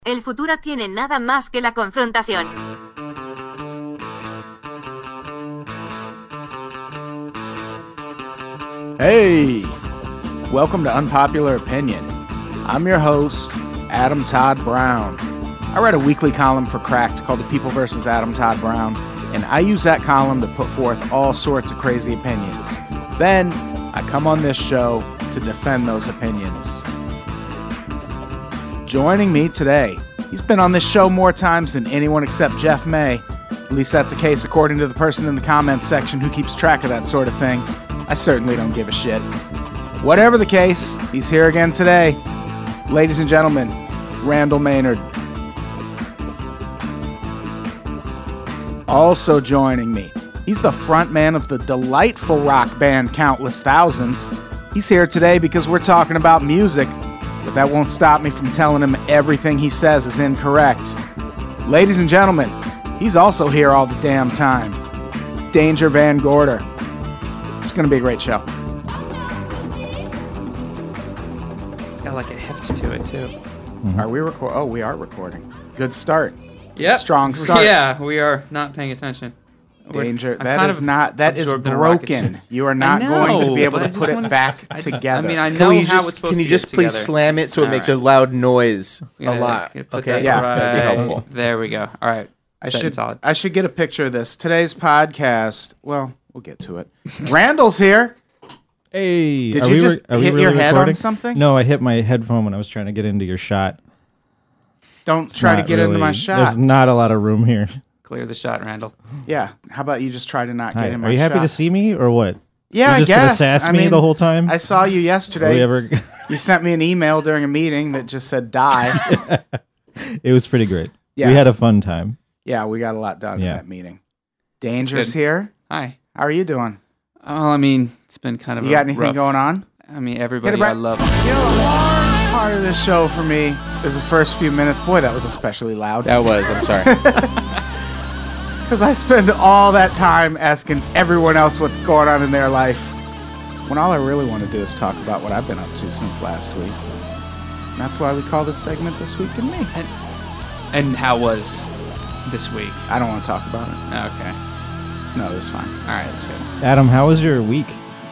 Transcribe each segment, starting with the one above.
El futuro tiene nada más que la confrontación. Hey, welcome to Unpopular Opinion. I'm your host, Adam Todd Brown. I write a weekly column for Cracked called The People vs. Adam Todd Brown, and I use that column to put forth all sorts of crazy opinions. Then, I come on this show to defend those opinions. Joining me today, he's been on this show more times than anyone except Jeff May. At least that's the case according to the person in the comments section who keeps track of that sort of thing. I certainly don't give a shit. Whatever the case, he's here again today. Ladies and gentlemen, Randall Maynard. Also joining me, he's the frontman of the delightful rock band Countless Thousands. He's here today because we're talking about music, but that won't stop me from telling him everything he says is incorrect. Ladies and gentlemen, he's also here all the damn time. Danger Van Gorder. It's going to be a great show. It's got like a heft to it, too. Mm-hmm. Are we recording? Oh, we are recording. Good start. Yep. Strong start. Yeah, we are not paying attention. Danger. That is broken. You are not going to be able to put it back together. I mean, I know how it's supposed to get together. Can you just please slam it so it makes a loud noise a lot? Okay, yeah, that'd be helpful. There we go. All right. I should get a picture of this. Today's podcast, well, we'll get to it. Randall's here. Hey. Did you just hit your head on something? No, I hit my headphone when I was trying to get into your shot. Don't try to get into my shot. There's not a lot of room here. Clear the shot, Randall. Yeah. How about you just try to not get in my shot? Are you happy to see me or what? Yeah, You're just going to sass me the whole time? I saw you yesterday. You sent me an email during a meeting that just said die. It was pretty great. Yeah. We had a fun time. Yeah, we got a lot done in that meeting. Danger's here. Hi. How are you doing? Oh, I mean, it's been kind of You got anything going on? I mean, everybody I love. You know, the hard part of this show for me is the first few minutes. Boy, that was especially loud. That was. I'm sorry. Because I spend all that time asking everyone else what's going on in their life, when all I really want to do is talk about what I've been up to since last week. And that's why we call this segment This Week in Me. And how was this week? I don't want to talk about it. Okay. No, it was fine. All right, that's good. Adam, how was your week?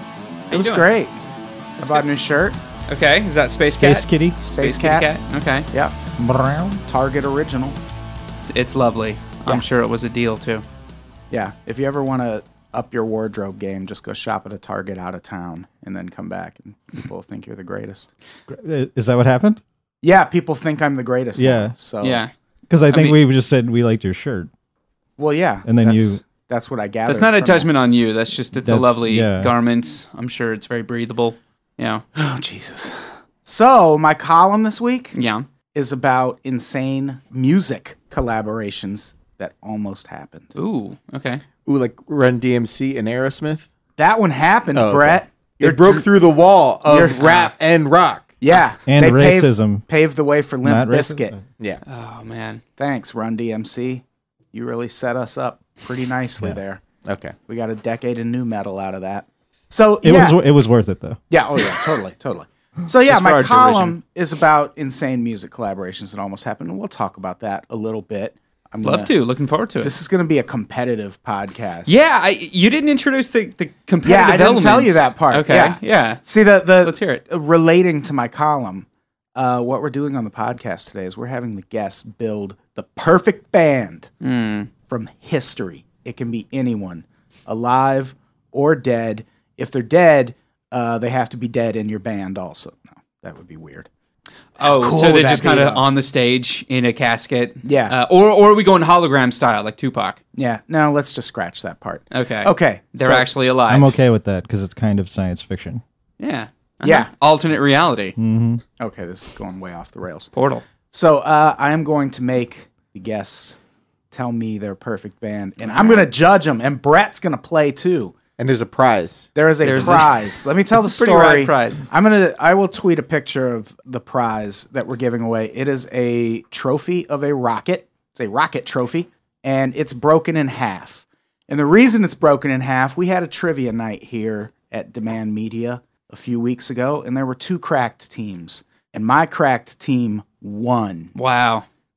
It was great. I bought a new shirt. Okay, is that Space Kitty? Space Cat. Okay. Yep. Brown. Target original. It's lovely. Yeah. I'm sure it was a deal, too. Yeah. If you ever want to up your wardrobe game, just go shop at a Target out of town and then come back and people will think you're the greatest. Is that what happened? Yeah, people think I'm the greatest. Yeah. Now, so yeah. Because I think we just said we liked your shirt. Well, yeah. And then that's what I gathered. That's not a judgment on you. That's just, it's a lovely yeah. garment. I'm sure it's very breathable. Yeah. Oh, Jesus. So, my column this week is about insane music collaborations that almost happened. Ooh, okay. Ooh, like Run DMC and Aerosmith? That one happened, Brett. Okay. It broke through the wall of rap and rock. Yeah. And they racism. Paved the way for Limp Bizkit. Yeah. Oh, man. Thanks, Run DMC. You really set us up pretty nicely there. Okay. We got a decade of new metal out of that. So it was worth it though. Yeah, oh yeah, totally. So yeah, my column is about insane music collaborations that almost happened, and we'll talk about that a little bit. Looking forward to it. This is going to be a competitive podcast. Yeah, you didn't introduce the competitive I didn't elements. tell you that part. Okay, yeah. See, let's hear it. Relating to my column, what we're doing on the podcast today is we're having the guests build the perfect band from history. It can be anyone, alive or dead. If they're dead, they have to be dead in your band also. No, that would be weird. Oh, so they're just kind of on the stage in a casket? Yeah. Or are we going hologram style, like Tupac? Yeah. No, let's just scratch that part. Okay. They're actually alive. I'm okay with that because it's kind of science fiction. Yeah. Yeah. Alternate reality. Mm-hmm. Okay, this is going way off the rails. Portal. So I am going to make the guests tell me their perfect band, and I'm going to judge them, and Brett's going to play too. And there's a prize. There's a prize. Let me tell the story. Pretty rad prize. I will tweet a picture of the prize that we're giving away. It is a trophy of a rocket. It's a rocket trophy, and it's broken in half. And the reason it's broken in half, we had a trivia night here at Demand Media a few weeks ago, and there were two cracked teams, and my cracked team won. Wow.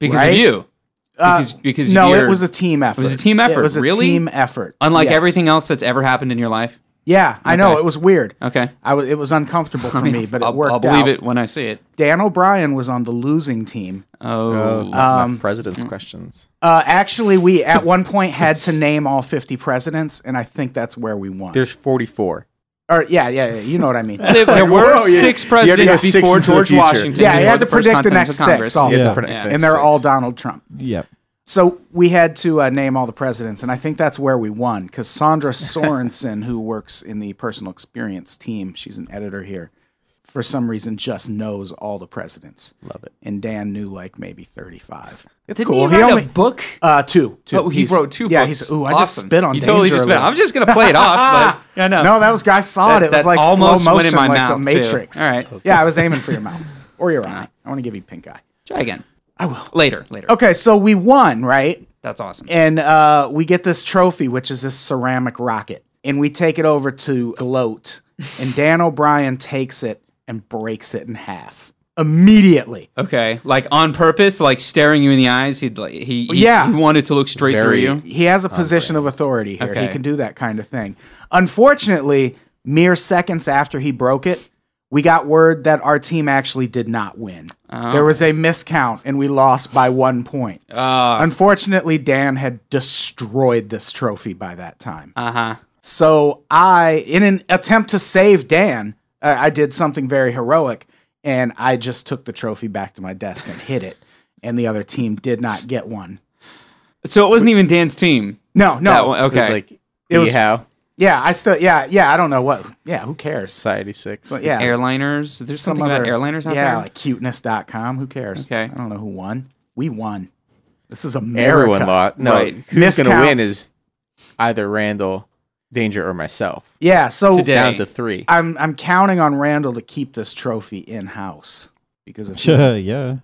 Because right? of you. Because no, of it was a team effort. It was a team effort. It was a really? team effort. Unlike Yes. everything else that's ever happened in your life. Yeah, I know. It was weird. Okay. It was uncomfortable for me, but it worked I'll believe out. it when I see it. Dan O'Brien was on the losing team. Oh. President's questions. Actually, we at one point had to name all 50 presidents, and I think that's where we won. There's 44. Or yeah, you know what I mean. There were whoa, yeah. 6 You presidents had to go 6 before into the George future. Washington. Yeah, you before had to first predict the Continental next Congress. 6 also. Yeah. And they're all Donald Trump. Yep. So we had to name all the presidents, and I think that's where we won, because Sandra Sorensen, who works in the personal experience team, she's an editor here, for some reason just knows all the presidents. Love it. And Dan knew like maybe 35. It's Didn't cool. he write a book? 2. Oh, he wrote 2 yeah, books. I just Awesome. spit on You Danger totally just a spit. little. I was just going to play it off, but yeah, no. No, that was, guys saw it. It was That like almost slow went in motion, my like mouth, the too. Matrix. All right. Yeah, I was aiming for your mouth. Or your eye. I want to give you pink eye. Try again. I will. Later. Okay, so we won, right? That's awesome. And we get this trophy, which is this ceramic rocket. And we take it over to Gloat. And Dan O'Brien takes it and breaks it in half. Immediately. Okay, like on purpose, like staring you in the eyes. He wanted to look straight through you. He has a position of authority here. Okay. He can do that kind of thing. Unfortunately, mere seconds after he broke it, we got word that our team actually did not win. There was a miscount, and we lost by 1 point. Unfortunately, Dan had destroyed this trophy by that time. So in an attempt to save Dan, I did something very heroic, and I just took the trophy back to my desk and hid it, and the other team did not get one. So it wasn't even Dan's team. No. Okay. It was like, how? Yeah, I don't know what. Yeah, who cares? Society 6. So, yeah. Airliners. There's something about airliners out there? Yeah, like cuteness.com. Who cares? Okay. I don't know who won. We won. This is America. Everyone lost. No, Right. who's going to win Miscounts. is either Randall, Danger, or myself. Yeah, so Today. Down to 3. I'm counting on Randall to keep this trophy in-house. Because if Yeah.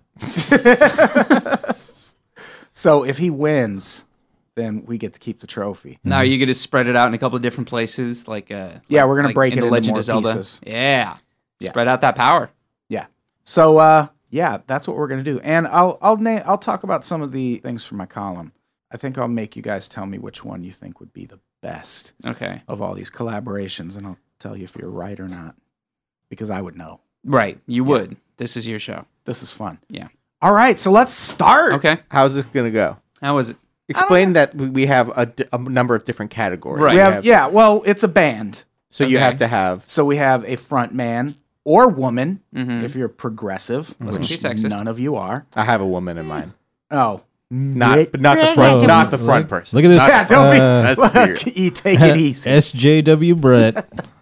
So if he wins, then we get to keep the trophy. Now you get to spread it out in a couple of different places, like Yeah, we're gonna break in it the into Legend more of Zelda. pieces. Yeah, Yeah. spread out that power. Yeah. So yeah, that's what we're gonna do. And I'll talk about some of the things from my column. I think I'll make you guys tell me which one you think would be the best Okay, of all these collaborations, and I'll tell you if you're right or not, because I would know. right. You would. This is your show. This is fun. Yeah. All right, so let's start. Okay. How's this going to go? How was it? Explain that we have a number of different categories. Right. We have, well, it's a band. So you Okay. have to have... So we have a front man or woman, Mhm. if you're progressive, Wasn't which she sexist? none of you are. I have a woman in mind. Oh. Not the Whoa. not the front person. Look at this. Yeah, don't be. That's look, weird. you take it easy. SJW Brett.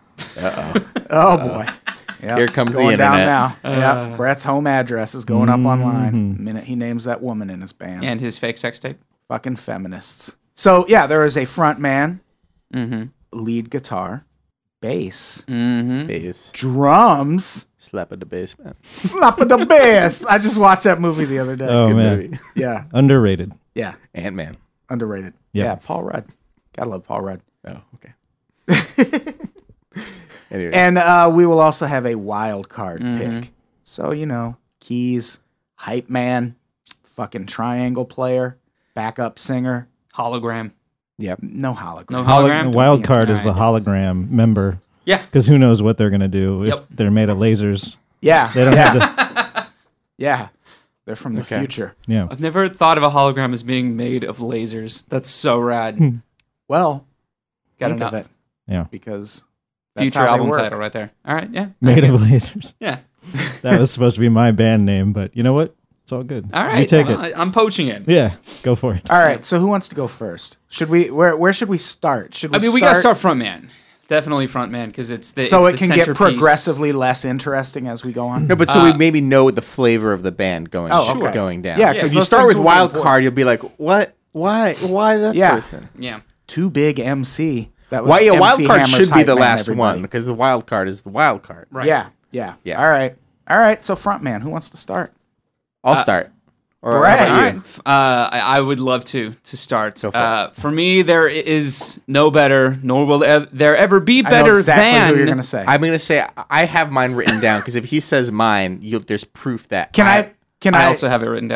Oh boy. Yep, Here comes it's the going down internet. now. Yep, Brett's home address is going up online. Mhm. The minute he names that woman in his band. And his fake sex tape. Fucking feminists. So yeah, there is a front man, Mm-hmm. lead guitar, bass, Mm-hmm. Bass. drums, Slap at the basement. slap of the bass. I just watched that movie the other day. Oh, Good man. movie. Yeah, Underrated. yeah, Ant-Man. underrated. Yep. Yeah, Paul Rudd. Gotta love Paul Rudd. Oh, okay. Anyway. And we will also have a wild card Mhm. pick. So, keys, hype man, fucking triangle player, backup singer. Hologram. No hologram. No hologram? Wild card is the Alright. hologram member. Yeah. Because who knows what they're going to do if Yep. they're made of lasers. Yeah. They don't yeah. have to. Yeah. They're from the Okay. future. Yeah. I've never thought of a hologram as being made of lasers. That's so rad. Well, Gotta think of know. it. Yeah. Because that's Future how they album work. title right there. All right. Yeah. Made of lasers. Yeah. That was supposed to be my band name, but you know what? It's all good. All right. You take well, it. I'm poaching it. Yeah. Go for it. All right. So who wants to go first? Should we? Where should we start? Should we? We got to start front man. Definitely front man because it's the So it's it the can get centerpiece. progressively less interesting as we go on. No, but so we maybe know the flavor of the band going Oh, okay. going down. Yeah, If 'cause you those start things with will be wild important. card, you'll be like, what? Why that Yeah. person? Yeah. Too big MC. That was Why? Yeah, MC wild card Hammer's should be hype the man, last everybody. one because the wild card is the wild card. Right. Yeah. Yeah. All right. So front man, who wants to start? I'll start. Or Brett. how about All you? right. I would love to start. Go for For me, there is no better, nor will there ever be I know better exactly than. who you're gonna say. I'm gonna say I have mine written down because if he says mine, there's proof that Can I? I also have it written down.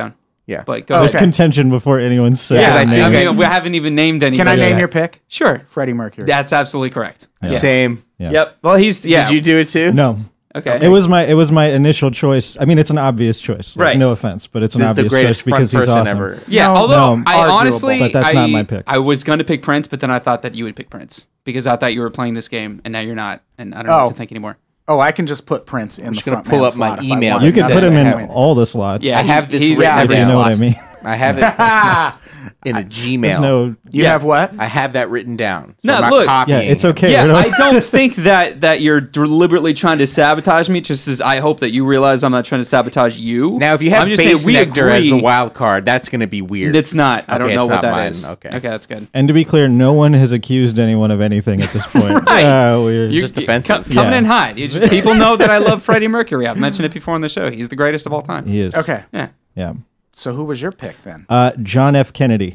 Yeah. But go There's ahead. contention before anyone says. Yeah, I I think mean, we haven't even named anybody. Can I name Yeah. your pick? Sure. Freddie Mercury. That's absolutely correct. Yeah. Same. Yeah. Yep. Well, he's yeah. Did you do it too? No. Okay. It was my initial choice. I mean, it's an obvious choice. Like, Right. No offense, but it's an This is the obvious greatest choice because front he's person awesome. ever. Yeah, No, although no, I arguable, honestly, but that's not my pick. I was going to pick Prince, but then I thought that you would pick Prince because I thought you were playing this game, and now you're not, and I don't know what to think anymore. Oh, I can just put Prince in the just gonna front pull man up my slot if I email. wanted. You can It put says him I in have- all the slots. Yeah, I have this he's written every You know down. what I mean? I have it in a Gmail. There's no. You Yeah. have what? I have that written down. So No, I'm not look. copying. Yeah, it's okay. Yeah, We don't- I don't think that you're deliberately trying to sabotage me. Just as I hope that you realize I'm not trying to sabotage you. Now, if you have I'm just Bass saying we Nectar as the agree. wild card, that's going to be weird. It's not. I don't Okay, know it's what not that mine. is. Okay. that's good. And to be clear, no one has accused anyone of anything at this point. Right. We're Just defensive. Come Yeah. in hide. People know that I love Freddie Mercury. I've mentioned it before on the show. He's the greatest of all time. He is. Okay. Yeah. Yeah. So who was your pick then? John F. Kennedy.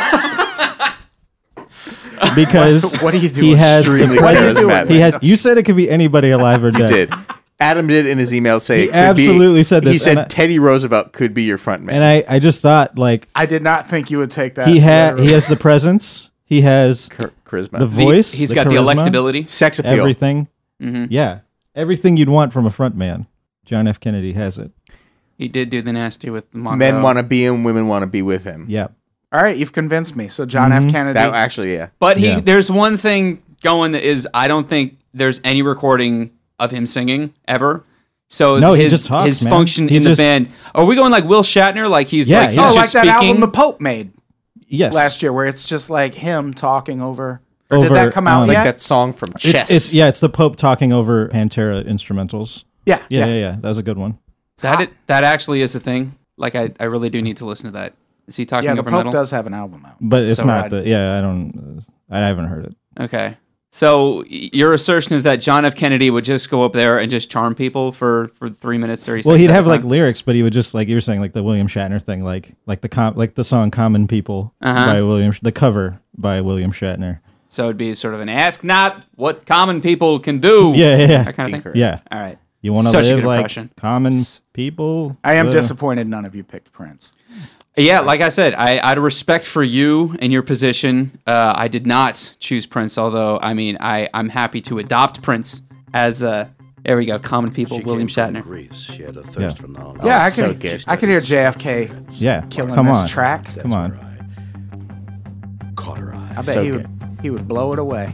Because What do you do? he has the Extremely president. charismatic. He has. You said it could be anybody alive or dead. did. Adam did in his email say He it could absolutely be, said He this, said and I- Teddy Roosevelt could be your front man. And I just thought like I did not think you would take that. he has the presence. He has Charisma. the voice. He's the got charisma, the electability. Sex appeal. Everything. Mm-hmm. Yeah, everything you'd want from a front man. John F. Kennedy has it. He did do the nasty with Monroe. Men want to be him, women want to be with him. Yeah. All right, you've convinced me. So John F. Kennedy. That actually, yeah. But Yeah. there's one thing going that is I don't think there's any recording of him singing ever. So No, his, he just talks, his man. function He in just- the band. Are we going like Will Shatner? Like he's Yeah, like he's yeah. oh, like just that speaking. album the Pope made Yes. last year, where it's just like him talking over. Or did Over, that come out um, Like yet? that song from Chess. It's the Pope talking over Pantera instrumentals. Yeah, Yeah. That was a good one. that actually is a thing. Like I really do need to listen to that. Is he talking Yeah, the over Pope metal? does have an album out. But it's So not rad. I haven't heard it. Okay. So your assertion is that John F. Kennedy would just go up there and just charm people for 3 minutes 30 seconds. Well, he'd at a have like time? lyrics, but he would just like you were saying, like the William Shatner thing, like the song "Common People" by the cover by William Shatner. So it'd be sort of an ask not what common people can do. Yeah. That kind of thing. Yeah. All right. You want to Such a live good like impression. common people? I am disappointed none of you picked Prince. Yeah, like I said, out of respect for you and your position, I did not choose Prince. Although, I mean, I'm happy to adopt Prince as there we go, common people, William Shatner. Greece. She had a thirst for knowledge. Yeah, it's so good. I can hear JFK Yeah. killing Come this on. track. Come on. I caught her eyes. I bet So he would blow it away,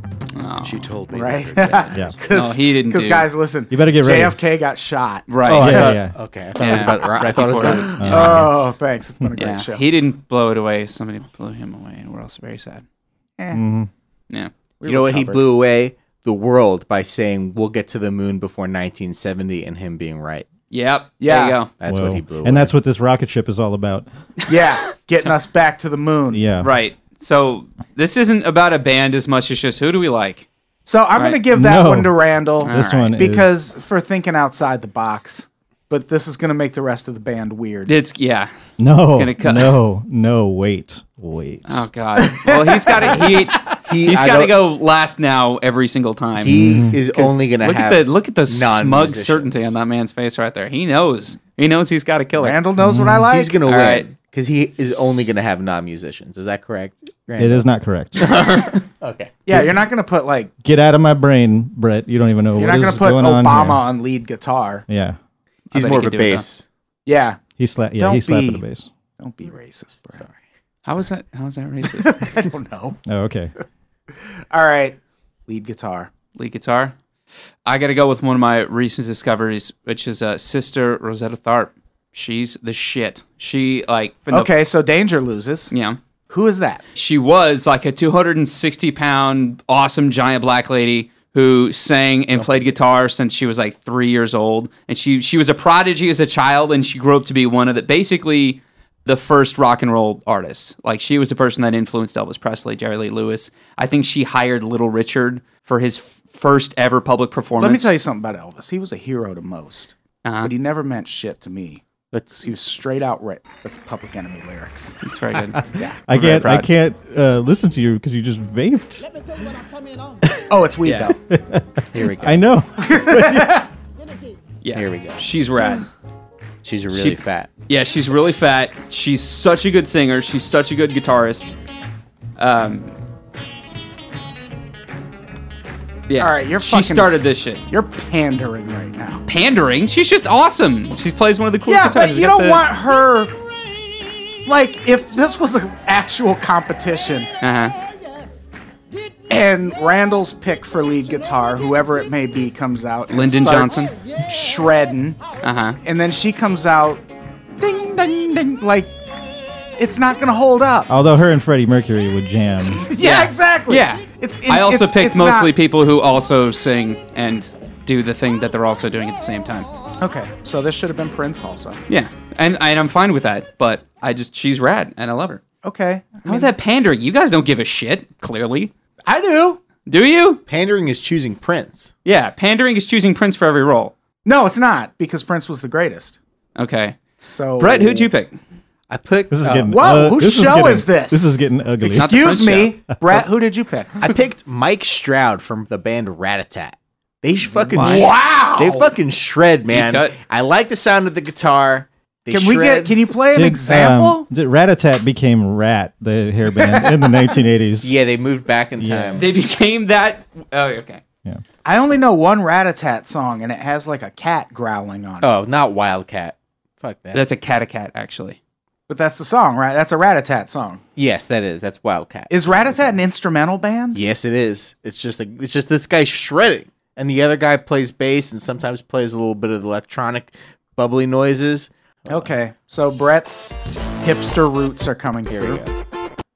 Oh, She told me. right? that her Yeah. No, he didn't Because do- guys, listen, You better get ready. JFK got shot. right. Oh, I Yeah, thought, yeah. Okay, I thought it was about. I Right thought it was before about. it. Oh, thanks. It's been a great Yeah, show. he didn't blow it away. Somebody blew him away, and we're also very sad. Mhm. Yeah. We You know what? He recovered. blew away the world by saying we'll get to the moon before 1970, and him being right. Yep. Yeah. There you go. That's Whoa. what he blew away. And that's what this rocket ship is all about. Yeah, getting us back to the moon. Yeah. Right. So this isn't about a band as much as just who do we like? So I'm Right. going to give that No. one to Randall This All right. one is because for thinking outside the box. But this is going to make the rest of the band weird. It's yeah. no, gonna cut- no. Wait. Oh God. Well, he's got to he's I got to don't- go last now every single time. He is only going to look have. at the smug non-musicians. certainty on that man's face right there. He knows. He knows he's got to kill it. Randall knows what I like. He's going to All win right. because he is only going to have non-musicians. Is that correct? It is not correct. Okay. Yeah, you're not going to put like Get out of my brain, Brett. You don't even know you're what not going is to put going on Obama here. on lead guitar. Yeah. He's bet more he of a could do it, bass. Yeah, He slapped Don't he slapped be- at the bass. don't be racist. Brad. Sorry. How is that racist? I don't know. Oh, okay. All right, lead guitar. Lead guitar. I got to go with one of my recent discoveries, which is Sister Rosetta Tharpe. She's the shit. She like from the- Okay, so Danger loses. yeah. Who is that? She was like a 260-pound awesome giant black lady who sang and played guitar since she was like 3 years old, and she was a prodigy as a child, and she grew up to be one of basically the first rock and roll artist. Like she was the person that influenced Elvis Presley, Jerry Lee Lewis. I think she hired Little Richard for his first ever public performance. Let me tell you something about Elvis. He was a hero to most, Uh-huh. but he never meant shit to me. Let's He was straight out right. That's Public Enemy lyrics. It's very good. I very can't proud. listen to you because you just vaped. Oh, it's weed Yeah. though. here we go. I know. Yeah, Here we go. She's rad. She's really fat. Yeah, she's really fat. She's such a good singer. She's such a good guitarist. Yeah. All right, she started this shit. You're pandering right now. Pandering? She's just awesome. She plays one of the coolest Yeah, guitars. but you don't want her. Like, if this was an actual competition and Randall's pick for lead guitar, whoever it may be, comes out. And Lyndon starts Johnson? Shredding. And then she comes out. Ding, ding, ding. Like, it's not going to hold up. Although her and Freddie Mercury would jam. Yeah, exactly. Yeah. I also picked mostly people who also sing and do the thing that they're also doing at the same time. Okay, so this should have been Prince also. Yeah, and I'm fine with that, but she's rad, and I love her. Okay. How's that pandering? You guys don't give a shit, clearly. I do. Do you? Pandering is choosing Prince. Yeah, pandering is choosing Prince for every role. No, it's not, because Prince was the greatest. Okay. So, Brett, who'd you pick? I picked... This is getting... whoa, whose show is this? This is getting ugly. Excuse me, Brett, who did you pick? I picked Mike Stroud from the band Rat-a-Tat. They fucking... Wow! They fucking shred, man. cut. I like the sound of the guitar. They shred. Can you play an example? Rat-a-Tat became Rat, the hair band, in the 1980s. Yeah, they moved back in Yeah. time. They became that... Oh, okay. Yeah. I only know one Rat-a-Tat song, and it has like a cat growling on it. Oh, not Wildcat. Fuck that. That's a cat, actually. But that's the song, right? That's a Rat-a-Tat song. Yes, that is. That's Wildcat. Is Rat-a-Tat an instrumental band? Yes, it is. It's just this guy shredding, and the other guy plays bass and sometimes plays a little bit of electronic, bubbly noises. Okay, so Brett's hipster roots are coming Here through. we go.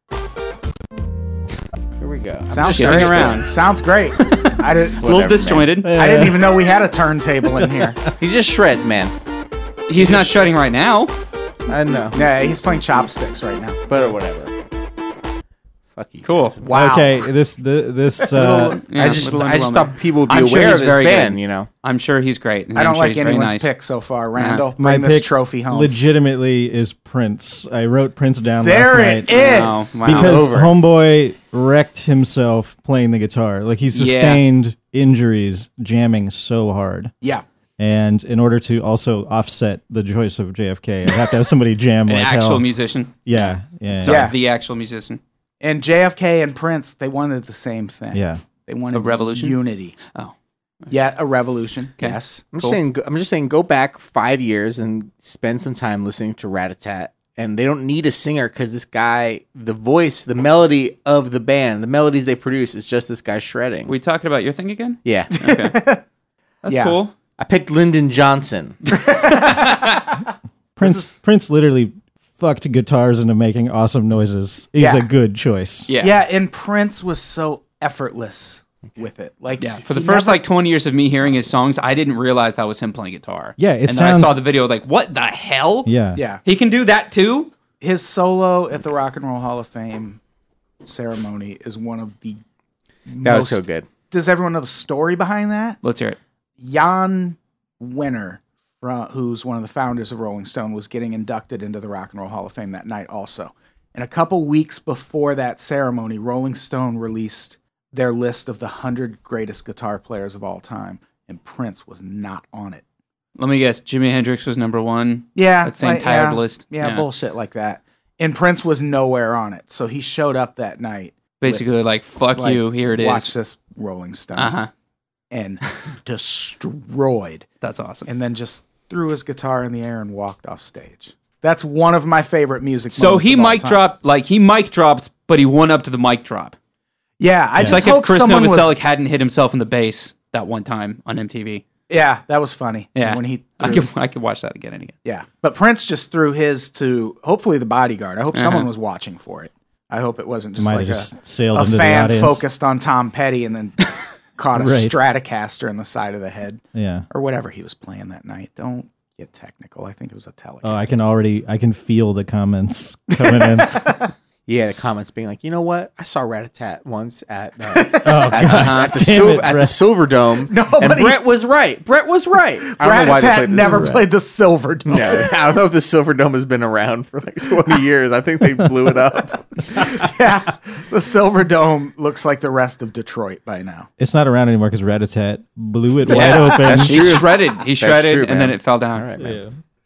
Here we go. Sounds Shimmy great. around. Sounds great. I did, A little Whatever, disjointed. I didn't even know we had a turntable in here. He just shreds, man. He's not shredding right now. I know, Yeah, he's playing chopsticks right now. but whatever. Fuck you. Cool. guys. Wow. Okay, this Yeah, I just little underwhelming. thought people would be I'm sure aware he's of this very band, good. you know. I'm sure he's great. and I I'm don't sure like he's very anyone's nice. pick so far. Randall, my bring this pick trophy home. legitimately is Prince. I wrote Prince down There last it night. is. Wow. Because Over. Homeboy wrecked himself playing the guitar. Like, he sustained injuries jamming so hard. Yeah. And in order to also offset the choice of JFK, I have to have somebody jam An like actual hell. musician. Yeah, yeah, Sorry, Yeah. the actual musician. And JFK and Prince, they wanted the same thing. yeah. They wanted A revolution? unity. Oh. Yeah, a revolution. Okay. Yes. I'm Cool. just saying, go back 5 years and spend some time listening to Rat-a-Tat. And they don't need a singer because this guy, the voice, the melody of the band, the melodies they produce is just this guy shredding. We talking about your thing again? Yeah. Okay. That's Yeah. cool. I picked Lyndon Johnson. Prince literally fucked guitars into making awesome noises. He's Yeah. a good choice. Yeah. Yeah, and Prince was so effortless with it. Like, Yeah, for the he first never- 20 years of me hearing his songs, I didn't realize that was him playing guitar. Yeah, it and then I sounds- saw the video, like, what the hell? Yeah. Yeah. He can do that too? His solo at the Rock and Roll Hall of Fame ceremony is one of the That was so good. Does everyone know the story behind that? Let's hear it. Jan Wenner, who's one of the founders of Rolling Stone, was getting inducted into the Rock and Roll Hall of Fame that night also. And a couple weeks before that ceremony, Rolling Stone released their list of the 100 greatest guitar players of all time, and Prince was not on it. Let me guess. Jimi Hendrix was number one. Yeah. That same tired yeah, list. Yeah, bullshit like that. And Prince was nowhere on it. So he showed up that night. Basically, like, fuck like, you. Here it is. Watch this, Rolling Stone. Uh-huh. And destroyed. That's awesome. And then just threw his guitar in the air and walked off stage. That's one of my favorite music So moments he of all mic time. dropped, he mic dropped, but he won up to the mic drop. Yeah, I It's just like if hope Chris someone Novoselic was... hadn't hit himself in the bass that one time on MTV. Yeah, that was funny. Yeah. When he I threw- could watch that again and again. Yeah, but Prince just threw his to hopefully the Bodyguard. I hope someone was watching for it. I hope it wasn't just Might like have just a sailed into the fan audience. focused on Tom Petty and then caught a Right. Stratocaster in the side of the head Yeah. or whatever he was playing that night. Don't get technical. I think it was a Telecaster. Oh, I can feel the comments coming in. Yeah, the comments being like, you know what? I saw Rat-a-Tat once at Oh, at God. the Damn it, at the Brett. Silver Dome, and Nobody- Brett was right. Brett was right. I don't know why they Rat-a-Tat played the never Silver played the Silver Dome. No, I don't know if the Silver Dome has been around for like 20 years. I think they blew it up. Yeah, the Silver Dome looks like the rest of Detroit by now. It's not around anymore because Rat-a-Tat blew it Yeah, wide open. that's He true. shredded. He shredded, true, and then man. it fell down. All right, man. Yeah.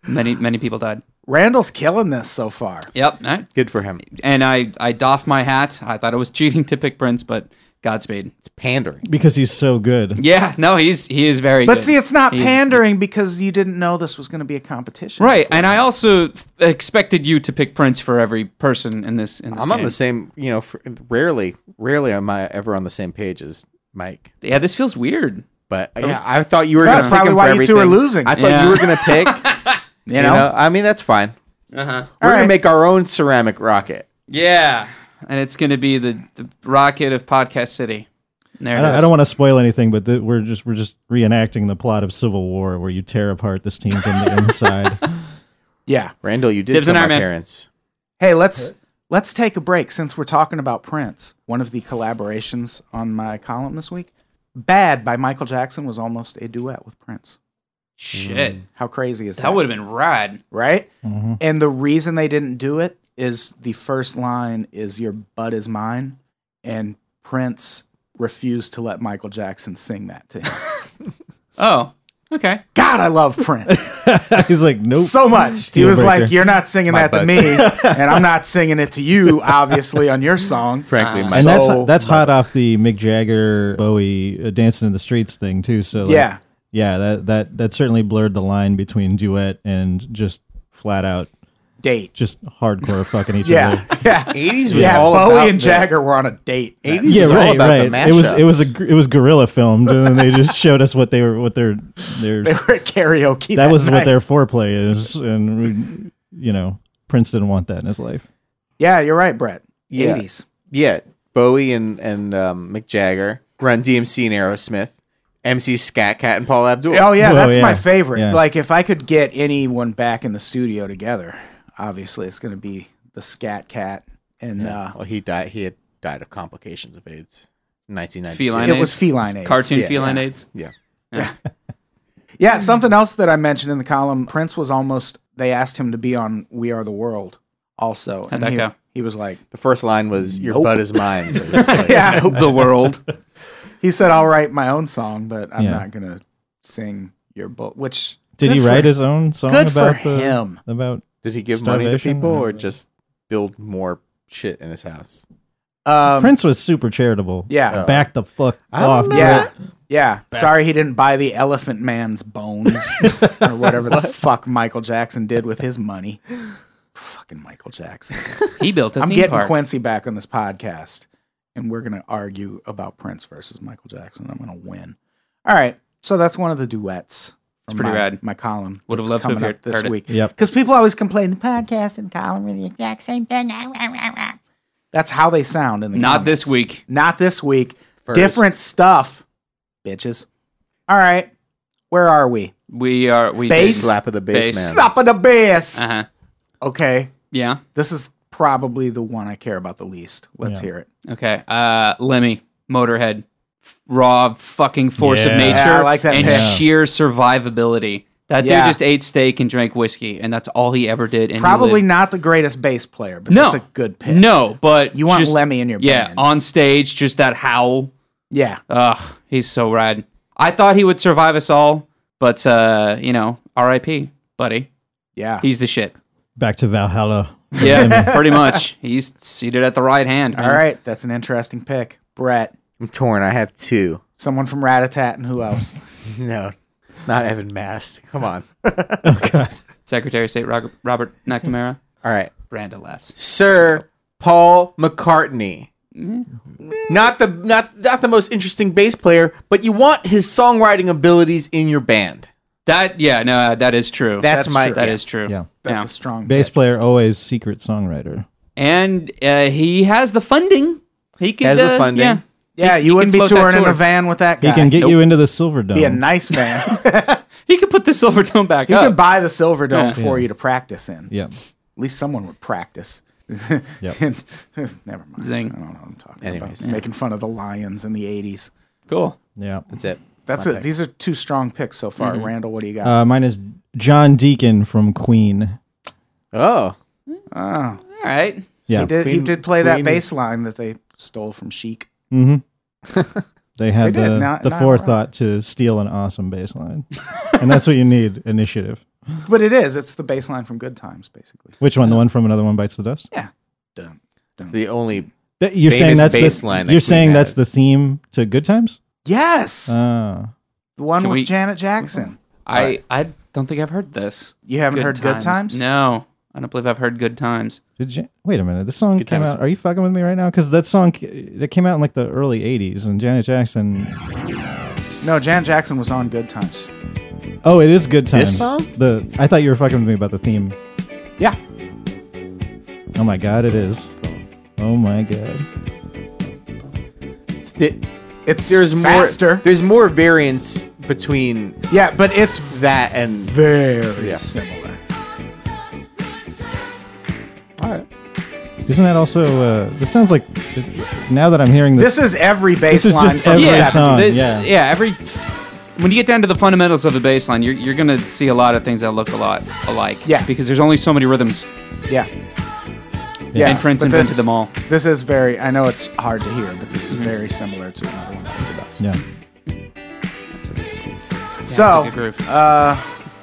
Many people died. Randall's killing this so far. Yep. Good for him. And I doff my hat. I thought it was cheating to pick Prince, but Godspeed. It's pandering. Because he's so good. Yeah, no, he is very good. But see, it's not He's- pandering because you didn't know this was going to be a competition. Right, before. and I also expected you to pick Prince for every person in this I'm game. on the same, rarely am I ever on the same page as Mike. Yeah, this feels weird. But yeah, I thought you were going That's to pick probably him why for you two are everything. losing. I thought Yeah. you were going to pick. You know? I mean, that's fine. Uh-huh. We're All going right. to make our own ceramic rocket. Yeah, and it's going to be the rocket of Podcast City. There it is. I don't want to spoil anything, but we're just reenacting the plot of Civil War, where you tear apart this team from the inside. Yeah. Randall, you did Dibs tell and my Iron Man. parents. Hey, let's take a break since we're talking about Prince. One of the collaborations on my column this week, "Bad" by Michael Jackson was almost a duet with Prince. Shit, How crazy is that? that would have been rad. Right? Mhm. And the reason they didn't do it is the first line is "Your butt is mine," and Prince refused to let Michael Jackson sing that to him. Oh, okay. God, I love Prince He's like, nope. so much. He Deal was breaker. like, "You're not singing My that to butt. me, and I'm not singing it to you, obviously, on your song." Frankly, my And So- that's hot off the Mick Jagger, Bowie, Dancing in the Streets thing too. So like, Yeah, that certainly blurred the line between duet and just flat out, date. just hardcore fucking each Yeah, other. yeah. 80s was Yeah, all Bowie about and Jagger were on a date. 80s Yeah, was all right, about right. the It was guerrilla filmed, and then they just showed us what their They were at karaoke. that was night. what their foreplay is, and Prince didn't want that in his life. Yeah, you're right, Brett. Yeah. 80s. Yeah, Bowie and Mick Jagger, Run DMC and Aerosmith, MC Scat Cat and Paul Abdul. Oh yeah, Well, that's yeah. my favorite. Yeah. Like if I could get anyone back in the studio together, obviously it's going to be the Scat Cat and Well, he died. He had died of complications of AIDS in 1992. Feline it was AIDS? feline AIDS. Cartoon Yeah, feline yeah. AIDS. Yeah. Yeah, something else that I mentioned in the column, Prince was almost, they asked him to be on We Are the World also. How'd that go? He was like, The first line was "Your Nope. butt is mine." So it's like, yeah. The world. He said, "I'll write my own song, but I'm Yeah. not going to sing your book," which Did good he for- write his own song good for about him. about? Did he give money to Starvation? people or just build more shit in his house? Prince was super charitable. Yeah. Back the fuck I off. don't know. Yeah. Yeah. Sorry he didn't buy the Elephant Man's bones or whatever the fuck Michael Jackson did with his money. Fucking Michael Jackson. He built a I'm theme getting park. Quincy back on this podcast, and we're going to argue about Prince versus Michael Jackson. I'm going to win. All right. So that's one of the duets. It's pretty rad. My column. Would've that's loved to have coming up this heard it. week. Yep. Because people always complain the podcast and column are the exact same thing. That's how they sound in the Not comments. this week. Not this week. First. Different stuff, bitches. All right. Where are we? We Bass? Slap of the bass, Bass. man. Slap of the bass. Uh-huh. Okay. Yeah. This is probably the one I care about the least. Let's Yeah. hear it. Okay. Lemmy, Motorhead, raw fucking force of Yeah. nature Yeah, I like that and pick. sheer survivability. That Yeah. dude just ate steak and drank whiskey, and that's all he ever did. And he Probably lived. not the greatest bass player, but No. that's a good pick. No, but You want just, Lemmy in your yeah, band. on stage, just that howl. Yeah. Ugh, he's so rad. I thought he would survive us all, but R.I.P. buddy. Yeah. He's the shit. Back to Valhalla. Yeah, pretty much. He's seated at the right hand. Man. All right. That's an interesting pick. Brett. I'm torn. I have two. Someone from Rat-a-Tat and who else? No, not Evan Mast. Come on. Oh God. Secretary of State Robert McNamara. All right, Branda laughs. Sir Paul McCartney. Not the most interesting bass player, but you want his songwriting abilities in your band. That is true. That's my true. That is true. Yeah. That's a strong Bass pick. player, always secret songwriter. And he has the funding. He can Has the funding. Yeah. Yeah, He you wouldn't be can float that touring in a tour. van with that guy. He can get Nope. you into the Silver Dome. be a nice van. He could put the Silver Dome back You up. could buy the Silver Dome Yeah. for you to practice in. Yeah. At least someone would practice. Yep. Never mind. Zing. I don't know what I'm talking Anyways. about. Making fun of the Lions in the 80s. Cool. Yeah. That's it. That's my it. pick. These are two strong picks so far. Randall, what do you got? Mine is John Deacon from Queen. Oh, Oh, All right. Yeah. he did. He Queen- did play that Queen bass is- line that they stole from Chic. Mm-hmm. They had They did. the Not forethought to steal an awesome bass line. And that's what you need, initiative. But it is. It's the bass line from Good Times, basically. Which one? The one from Another One Bites the Dust? Yeah. Dun, dun. It's the only. You're saying Famous that's bass the line that You're Queen saying that's had. the theme to Good Times? Yes. Oh. The one Can with we- Janet Jackson. I don't think I've heard this. You haven't heard Good Times? No, I don't believe I've heard Good Times. Wait a minute. This song Good came Times. out. Are you fucking with me right now? Because that song that came out in like the early '80s, and Janet Jackson. No, Janet Jackson was on Good Times. Oh, it is Good Times. This song? I thought you were fucking with me about the theme. Yeah. Oh my god, it is. Oh my god. It's There's faster. more. There's more variance between Yeah, but it's that and. very Yeah. similar. All right. Isn't that also? This sounds like. Now that I'm hearing this, This is every bass This is line just from every the 70s. song. Yeah. Every when you get down to the fundamentals of the bass line, you're gonna see a lot of things that look a lot alike. Yeah. because there's only so many rhythms, Yeah. Yeah. and Prince but invented this- them all. This is very, I know it's hard to hear, but this is very similar to Another One Bites the Dust. yeah. So, it's a good groove. I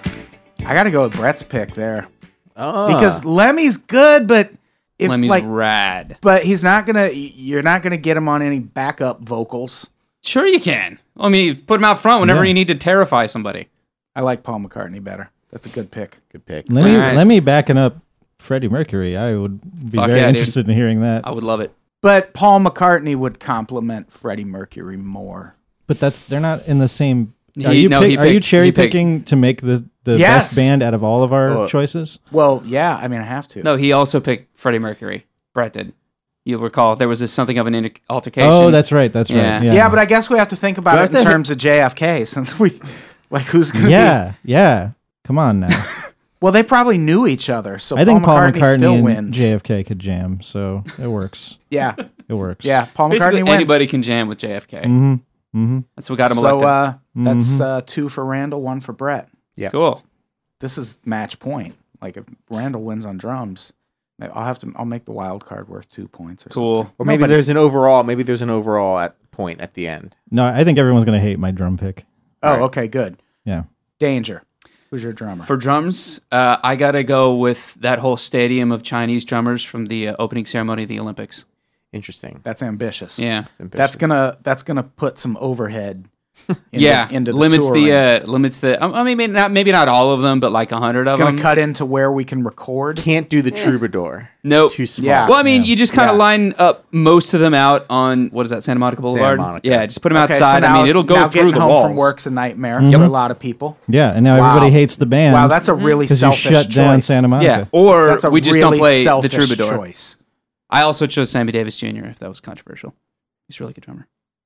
got to go with Brett's pick there. Oh. Because Lemmy's good, but if Lemmy's like, rad. but he's not gonna. You're not gonna get him on any backup vocals. Sure, you can. I mean, put him out front whenever Yeah. you need to terrify somebody. I like Paul McCartney better. That's a good pick. Good pick. Let me backing up Freddie Mercury. I would be Fuck very yeah, dude. interested in hearing that. I would love it. But Paul McCartney would complement Freddie Mercury more. But they're not in the same. Are He- you, no, he are you picked- cherry he picked- picking to make the Yes. best band out of all of our Oh. choices? Well, yeah. I mean, I have to. No, he also picked Freddie Mercury. Brett did. You'll recall there was something of an altercation. Oh, that's right. That's Yeah. right. Yeah. Yeah, but I guess we have to think about Do I it in have to- terms of JFK, since we, like, who's gonna be? yeah. Come on now. Well, they probably knew each other, so I think Paul McCartney still and wins. JFK could jam, so it works. Yeah, It works. yeah. Paul Basically, McCartney wins. anybody can jam with JFK. Mm-hmm. Mm-hmm. That's what got him So elected. that's 2 for Randall, 1 for Brett. Cool. This is match point. Like if Randall wins on drums, I'll make the wild card worth 2 points or Cool. something. Or maybe there's an overall. Maybe there's an overall point at the end. No, I think everyone's gonna hate my drum pick. Oh, Right. okay, good. Yeah. Danger. Who's your drummer? For drums, I gotta go with that whole stadium of Chinese drummers from the opening ceremony of the Olympics. Interesting. That's ambitious. Yeah, That's gonna put some overhead. Into the limits touring. limits the. I mean, maybe not all of them, but like 100 It's of gonna them. cut into where we can record. Can't do the troubadour. Nope. Too small. Yeah. Well, I mean, you just kind of Yeah. line up most of them out on what is that, Santa Monica Boulevard? Monica. Yeah, just put them Okay, so outside. I now- mean, it'll go now through getting the home walls. from work's a nightmare Mm-hmm. for a lot of people. Yeah, and now Wow. everybody hates the band. Wow, that's a really because you selfish shut down choice. Santa Monica. Yeah, or That's a we just really don't play the selfish troubadour. choice. I also chose Sammy Davis Jr. if that was controversial. He's a really good drummer.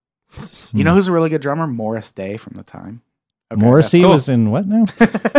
You know who's a really good drummer? Morris Day from the time. Okay, Morrissey cool. was in what now?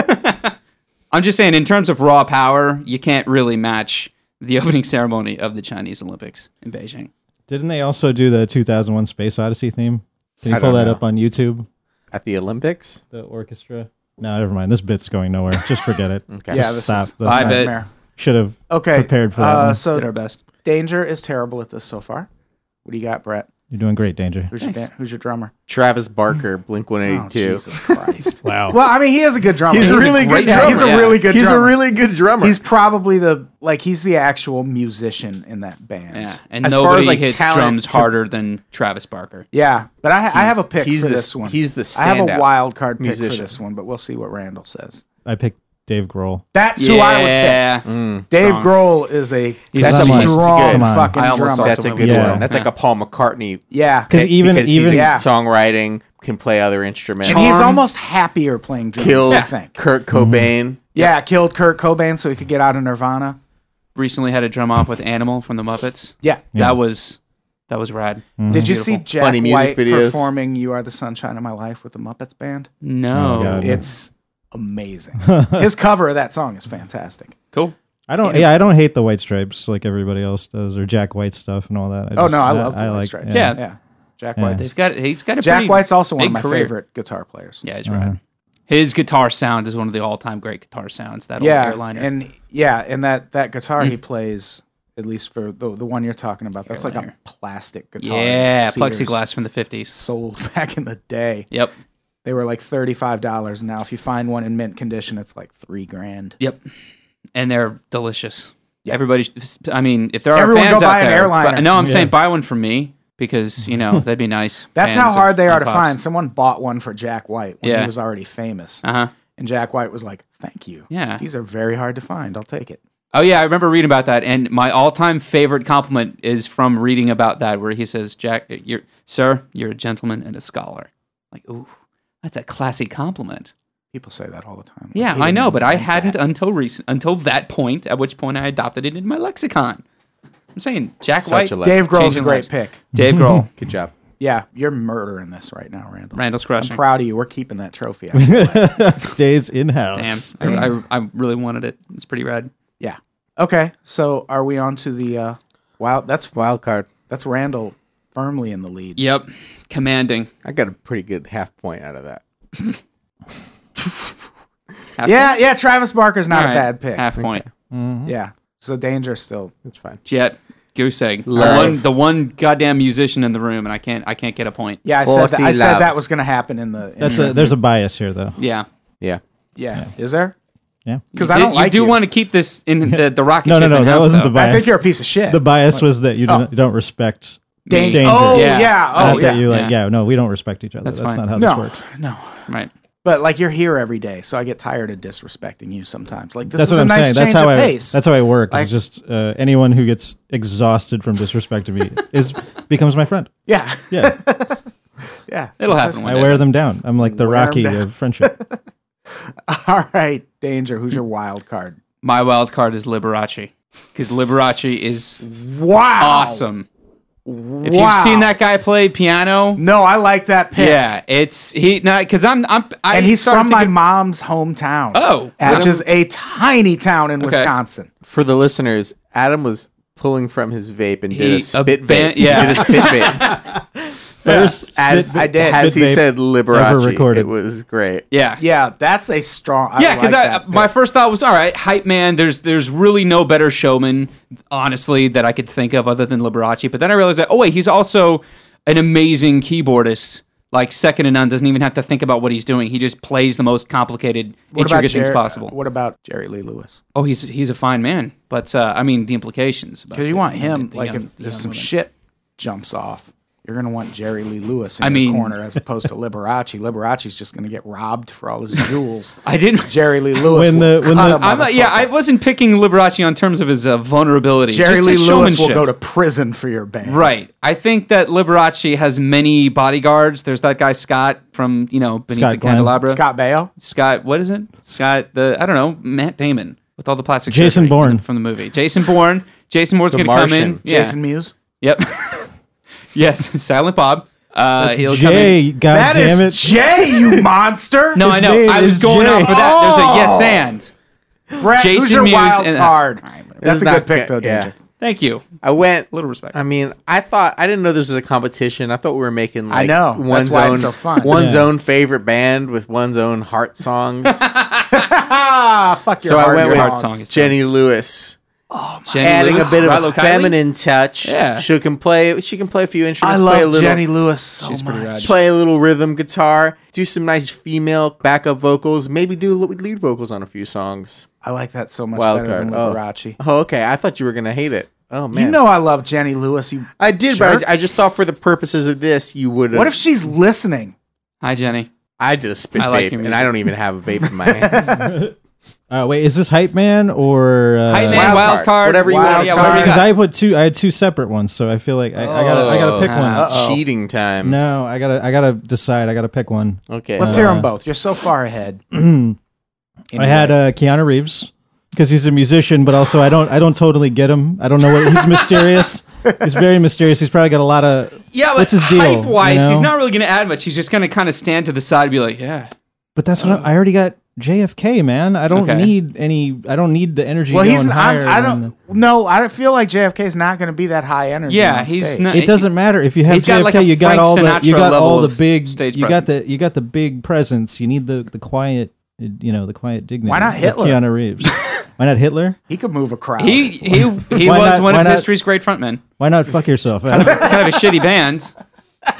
I'm just saying, in terms of raw power, you can't really match the opening ceremony of the Chinese Olympics in Beijing. Didn't they also do the 2001 Space Odyssey theme? Can you I pull don't that know. up on YouTube? At the Olympics. The orchestra. No, never mind. This bit's going nowhere. Just forget it. Okay. Yeah, Just this stop. is That's I not- bet. nightmare. Should have Okay, prepared for that one. So Did our best. Danger is terrible at this so far. What do you got, Brett? You're doing great, Danger. Who's your drummer? Travis Barker, Blink Oh, 182. Jesus Christ! Wow. Well, I mean, he is a good drummer. He's a really great good drummer. He's a really good. He's drummer. a really good drummer. He's probably he's the actual musician in that band. Yeah, and As far nobody as, like, hits talent drums to- harder than Travis Barker. Yeah, but I have a pick he's for the- this one. he's the I have a standout wild card pick musician. for this one, but we'll see what Randall says. I picked Dave Grohl. That's who I would pick. Mm. Dave Strong. Grohl is a That's a must. strong Come on. fucking I almost drummer. also That's a went good with Yeah. one. That's like a Paul McCartney. Yeah, Because even because even he's Yeah. songwriting, can play other instruments. and he's Charm. almost happier playing drums. Killed I think. Kurt Cobain. Yeah, killed Kurt Cobain so he could get out of Nirvana. Recently had a drum off with Animal from the Muppets. Yeah. That was rad. Did you see Beautiful. Jack Funny music White videos. performing "You Are the Sunshine of My Life" with the Muppets band? No. Oh, God. It's amazing. His cover of that song is fantastic. Cool. I don't hate the White Stripes like everybody else does, or Jack White stuff and all that. I love the White Stripes. Yeah. Yeah, Jack Yeah. White's. He's got a Jack pretty White's also one of big my career. favorite guitar players. Yeah, he's rad. His guitar sound is one of the all-time great guitar sounds. That old Yeah, airliner. and that guitar he plays, at least for the one you're talking about, that's like a Airliner. plastic guitar. yeah, Sears, plexiglass from the 50s. sold back in the day. Yep. They were like $35. Now, if you find one in mint condition, it's like $3,000. Yep. And they're delicious. Everybody, I mean, if there are Everyone fans go out buy an there, airliner. no, I'm Yeah. saying buy one for me because that'd be nice. That's Fans how of hard they are to Unpops. find. Someone bought one for Jack White when Yeah. he was already famous. Uh-huh. And Jack White was like, thank you. Yeah. These are very hard to find. I'll take it. Oh yeah, I remember reading about that, and my all-time favorite compliment is from reading about that, where he says, "Jack, you're a gentleman and a scholar." Like, ooh, that's a classy compliment. People say that all the time. Yeah, He I know, didn't but I invent hadn't that. until that point, at which point I adopted it into my lexicon. I'm saying Jack Such White, a lesson. Dave Grohl's a changing great lives. pick. Dave Grohl, Good job. Yeah, you're murdering this right now, Randall. Randall's I'm crushing. proud of you. We're keeping that trophy. I feel like. It stays in house. Damn, I really wanted it. It's pretty rad. Yeah. Okay, so are we on to the wild? That's Wild card. That's Randall firmly in the lead. Yep, commanding. I got a pretty good half point out of that. Yeah. Travis Barker's not All a right, bad pick. Half point. Yeah. So Danger still. It's fine. Jet, goose egg. Love. The one goddamn musician in the room, and I can't get a point. Yeah, I said 40 that love. was going to happen in the. There's a bias here though. Yeah. Yeah. Yeah. Is there? Yeah. Because I don't like you. Do want to keep this in the rocket No, ship that in-house, wasn't though. the I bias. think you're a piece of shit. The bias was that you don't respect Danger. Danger. Oh Yeah. yeah. Not Oh that yeah. you Yeah. no, we don't respect each other. That's That's fine. not how this No. works. No. Right. But like you're here every day, so I get tired of disrespecting you sometimes. Like this That's is what a I'm nice saying. change of pace. That's how I work. Like- It's just anyone who gets exhausted from disrespecting me becomes my friend. yeah. Yeah, Yeah. It'll happen one I day. wear them down. I'm like the Wear 'em Rocky down. of friendship. All right, Danger. Who's your wild card? My wild card is Liberace. Because Liberace is Wow. awesome. If you've seen that guy play piano, No, I like that pick. yeah, it's because And he's from my mom's hometown. Oh, which is a tiny town in Okay. Wisconsin. For the listeners, Adam was pulling from his vape and did a spit vape. yeah. He did a spit vape. First, As spit he vape said, Liberace. ever recorded. It was great. yeah. Yeah, that's a strong. Yeah, because like that my pick. first thought was, all right, hype man. There's really no better showman, honestly, that I could think of other than Liberace. But then I realized that, oh wait, he's also an amazing keyboardist, like second to none. Doesn't even have to think about what he's doing. He just plays the most complicated, intricate things possible. What about Jerry Lee Lewis? Oh, he's a fine man, but I mean the implications. Because you want him, like if some shit jumps off, you're gonna want Jerry Lee Lewis in the corner as opposed to Liberace. Liberace's just gonna get robbed for all his jewels. I didn't. Jerry Lee Lewis. When will the- when cut the- a I'm not, yeah, I motherfucker. wasn't picking Liberace on terms of his vulnerability. Jerry just Lee his Lewis will showmanship. go to prison for your band. Right. I think that Liberace has many bodyguards. There's that guy Scott from Beneath Scott the Glenn. Candelabra. Scott Baio. Scott, what is it? Scott, I don't know, Matt Damon with all the plastic Jason surgery Bourne. from the movie. Jason Bourne. Jason Bourne's The going to come in. Martian. Yeah. Jason Mewes. Yep. Yes. Silent Bob. That's He'll come Jay. in. God That damn is it! Jay, you monster. No, His I know. name I was is going Jay. off for that. There's a Oh. yes and. Brett, who's Jason your Mewes wild and- card? All right, That's a It's good not pick, good, though, yeah. Danger. Thank you. I went. Little respect. I mean, I didn't know this was a competition. I thought we were making like I know. That's one's why own it's so fun. one's Yeah. own favorite band with one's own heart songs. Fuck your So I heart, went your with heart songs. song is Jenny Lewis, Jenny adding Lewis, a bit of Rilo a Kiley? feminine touch. Yeah. She can play a few I instruments. love play a little, Jenny Lewis so She's much. pretty rad. play a little rhythm guitar. Do some nice female backup vocals. Maybe do lead vocals on a few songs. I like that so much Wild better than card. Liberace. Oh, okay. I thought you were gonna hate it. Oh man, You know I love Jenny Lewis. You. I did, jerk. but I just thought for the purposes of this, you would. What if she's listening? Hi, Jenny. I did a spit I like vape, your and music. I don't even have a vape in my hands. Wait, is this Hype Man or Hype Man, Wild wild card. card. Whatever you want. Yeah, whatever you Because got. I had two separate ones, so I feel like I gotta pick one. Uh-oh. Cheating time. No, I gotta decide. I gotta pick one. Okay. Let's hear them both. You're so far ahead. I had Keanu Reeves because he's a musician, but also I don't totally get him. I don't know what he's mysterious. He's very mysterious. He's probably got a lot of. Yeah, but What's his deal, hype-wise, you know? he's not really going to add much. He's just going to kind of stand to the side and be like, yeah. But that's what I already got. JFK, man. I don't Okay. need any. I don't need the energy. Well, going he's. higher I than don't. No, I don't feel like JFK's not going to be that high energy. Yeah, on he's stage. not- It doesn't matter if you have He's got JFK. like a You got Frank all the. Sinatra You got level all the of big. stage You got presence. the. You got the big presence. You need the quiet. The quiet dignity. Why not of Hitler? Keanu Reeves. Why not Hitler? He could move a crowd. He Why was not- one why of not- history's great frontmen. Why not fuck yourself? Kind of a shitty band.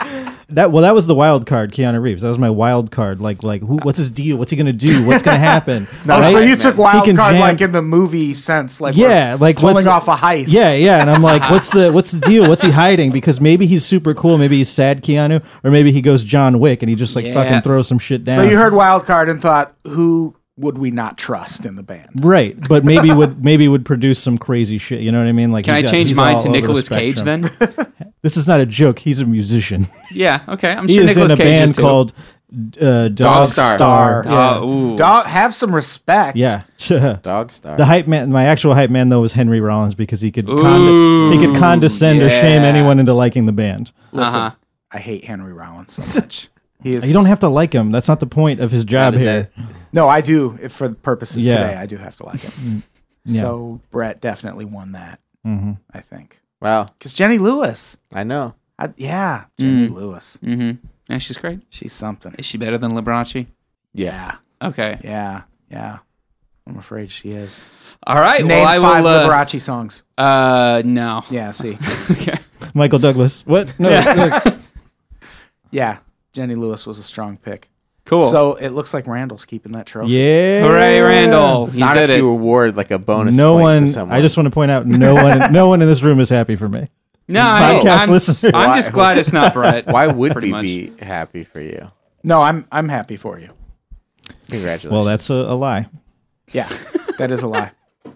That was the wild card, Keanu Reeves. That was my wild card. Like what's his deal? What's he gonna do? What's gonna happen? Oh, so you took wild can card jam- like in the movie sense, like Yeah, we're like pulling what's- off a heist. Yeah, and I'm like, what's the deal? What's he hiding? Because maybe he's super cool, maybe he's sad Keanu, or maybe he goes John Wick and he just like Yeah. fucking throws some shit down. So you heard wild card and thought, who would we not trust in the band? right, but maybe would produce some crazy shit. You know what I mean? Like, Can I change he's mine all to over the Nicolas Cage spectrum. then? This is not a joke. He's a musician. Yeah, okay. I'm He sure is Nicolas in a Cage is band too. called Dog Star. Star. Yeah. Ooh. Dog, have some respect. Yeah. Dog Star. The hype man, my actual hype man though, was Henry Rollins because he could Ooh, he could condescend or shame yeah. anyone into liking the band. Listen, Uh-huh. I hate Henry Rollins so much. He is, You don't have to like him. That's not the point of his job does here. No, I do. If for the purposes Yeah. today, I do have to like him. Yeah. So Brett definitely won that, I think. Wow. Because Jenny Lewis. I know. Jenny Lewis. Mm-hmm. Yeah, she's great. She's something. Is she better than Liberace? Yeah. Okay. Yeah. I'm afraid she is. All right. Name well, I 5 will. Liberace songs. No. Yeah, see. Okay. Michael Douglas. What? No. no. Yeah, Jenny Lewis was a strong pick. Cool. So it looks like Randall's keeping that trophy. Yeah. Hooray, Randall! It's You not did if it. you award like a bonus No point one. to someone. I just want to point out no one in this room is happy for me. No, Podcast listeners. I'm just glad it's not Brett. Why would Pretty we much. be happy for you? No, I'm happy for you. Congratulations. Well, that's a lie. Yeah, that is a lie.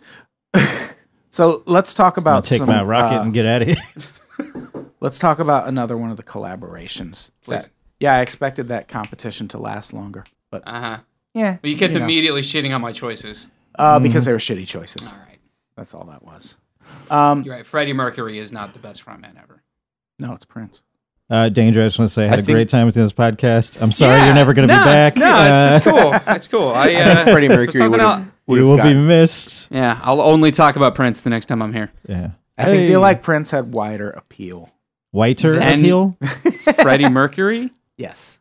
So let's talk I'll about take some, my rocket and get out of here. let's talk about another one of the collaborations. Please. I expected that competition to last longer, but Uh-huh. yeah. Well, you kept know. immediately shitting on my choices. Because they were shitty choices. All right. That's all that was. You're right. Freddie Mercury is not the best frontman ever. No, it's Prince. Danger, I just want to say I had I a think- great time with this podcast. I'm sorry Yeah. you're never going to No, be back. No, it's cool. It's cool. I think Freddie for Mercury something would else- have. You will be missed. Yeah, I'll only talk about Prince the next time I'm here. Yeah. I feel like Prince had wider appeal. Whiter Then- appeal? Freddie Mercury? Yes.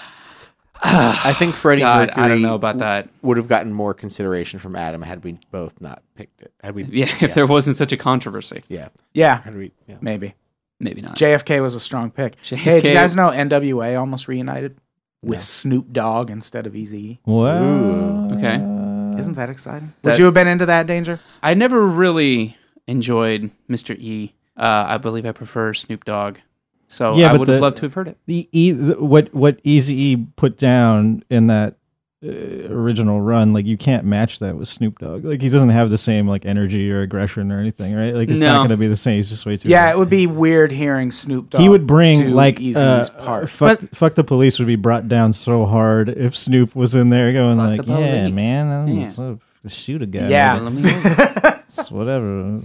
I think Freddie God, Mercury I don't know about that. would have gotten more consideration from Adam had we both not picked it. Had we? Yeah, if there wasn't such a controversy. Yeah. Yeah, Had we? Yeah. maybe. Maybe not. JFK was a strong pick. JFK. Hey, did you guys know NWA almost reunited with Snoop Dogg instead of Eazy-E? Well, Okay. Isn't that exciting? That- Would you have been into that, Danger? I never really enjoyed Mr. E. I believe I prefer Snoop Dogg. So Yeah, I but would have the- loved to have heard it. what Easy put down in that original run, like you can't match that with Snoop Dogg. Like he doesn't have the same like energy or aggression or anything, right? Like it's No. not going to be the same. He's just way too. Yeah, good. it would be weird hearing Snoop Dogg. He would bring do like Eazy-E's part. fuck the police would be brought down so hard if Snoop was in there going Fuck like, the yeah, police." man, Yeah. so shoot a guy. Yeah. Let me- It's whatever.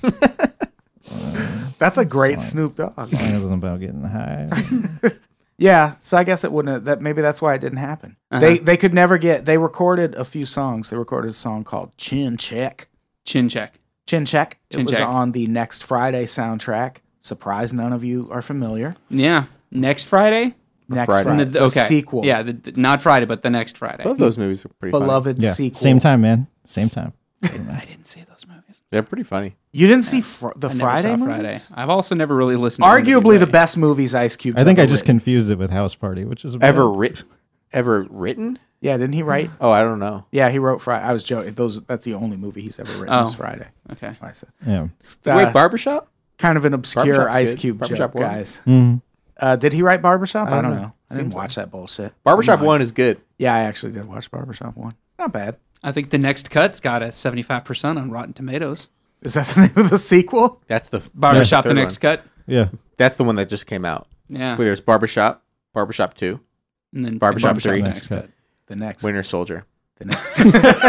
That's a great Slang. Snoop Dogg. As long as it's about getting high. Yeah, so I guess it wouldn't have, that maybe that's why it didn't happen. Uh-huh. They could never get they recorded a few songs. They recorded a song called Chin Check. Chin check. Chin Check. It Chin was Check. on the Next Friday soundtrack. Surprised none of you are familiar. Yeah. Next Friday? Next Friday. Friday. The okay. sequel. Yeah, not Friday, but the next Friday. Both those movies are pretty funny. Beloved Yeah, sequel. same time, man. Same time. I didn't see those movies. They're pretty funny. You didn't see the I never Friday saw movies? Friday. I've also never really listened to Arguably the NWA. best movies Ice Cube. I think I just confused it with House Party, which is Ever written? Yeah, didn't he write? Oh, I don't know. Yeah, he wrote Friday. I was joking. That's the only movie he's ever written. Oh. Is Friday. Okay. I said. Yeah. It's, Wait, Barbershop? kind of an obscure Barbershop's Ice good. Cube Barbershop joke, one. guys. Mhm. Did he write Barbershop? I don't know. know. I didn't Seems watch that bullshit. Barbershop I'm lying. 1 is good. Yeah, I actually did watch Barbershop 1. Not bad. I think the next cut's got a 75% on Rotten Tomatoes. Is that the name of the sequel? That's the Barbershop, third the next one. cut. Yeah. That's the one that just came out. Yeah. Where there's Barbershop, Barbershop 2, And then Barbershop 3. the next cut. The next. Winter Soldier. The next.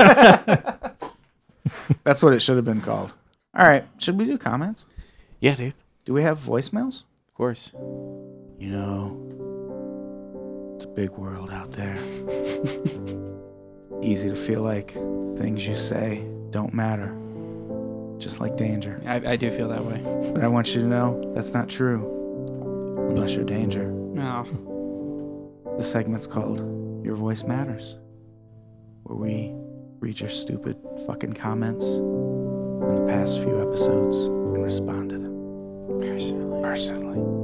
That's what it should have been called. All right. Should we do comments? Yeah, dude. Do we have voicemails? Of course. You know, it's a big world out there. Easy to feel like things you say don't matter. Just like danger. I do feel that way. But I want you to know that's not true. Unless you're danger. No. The segment's called Your Voice Matters, where we read your stupid fucking comments from the past few episodes and respond to them. Personally.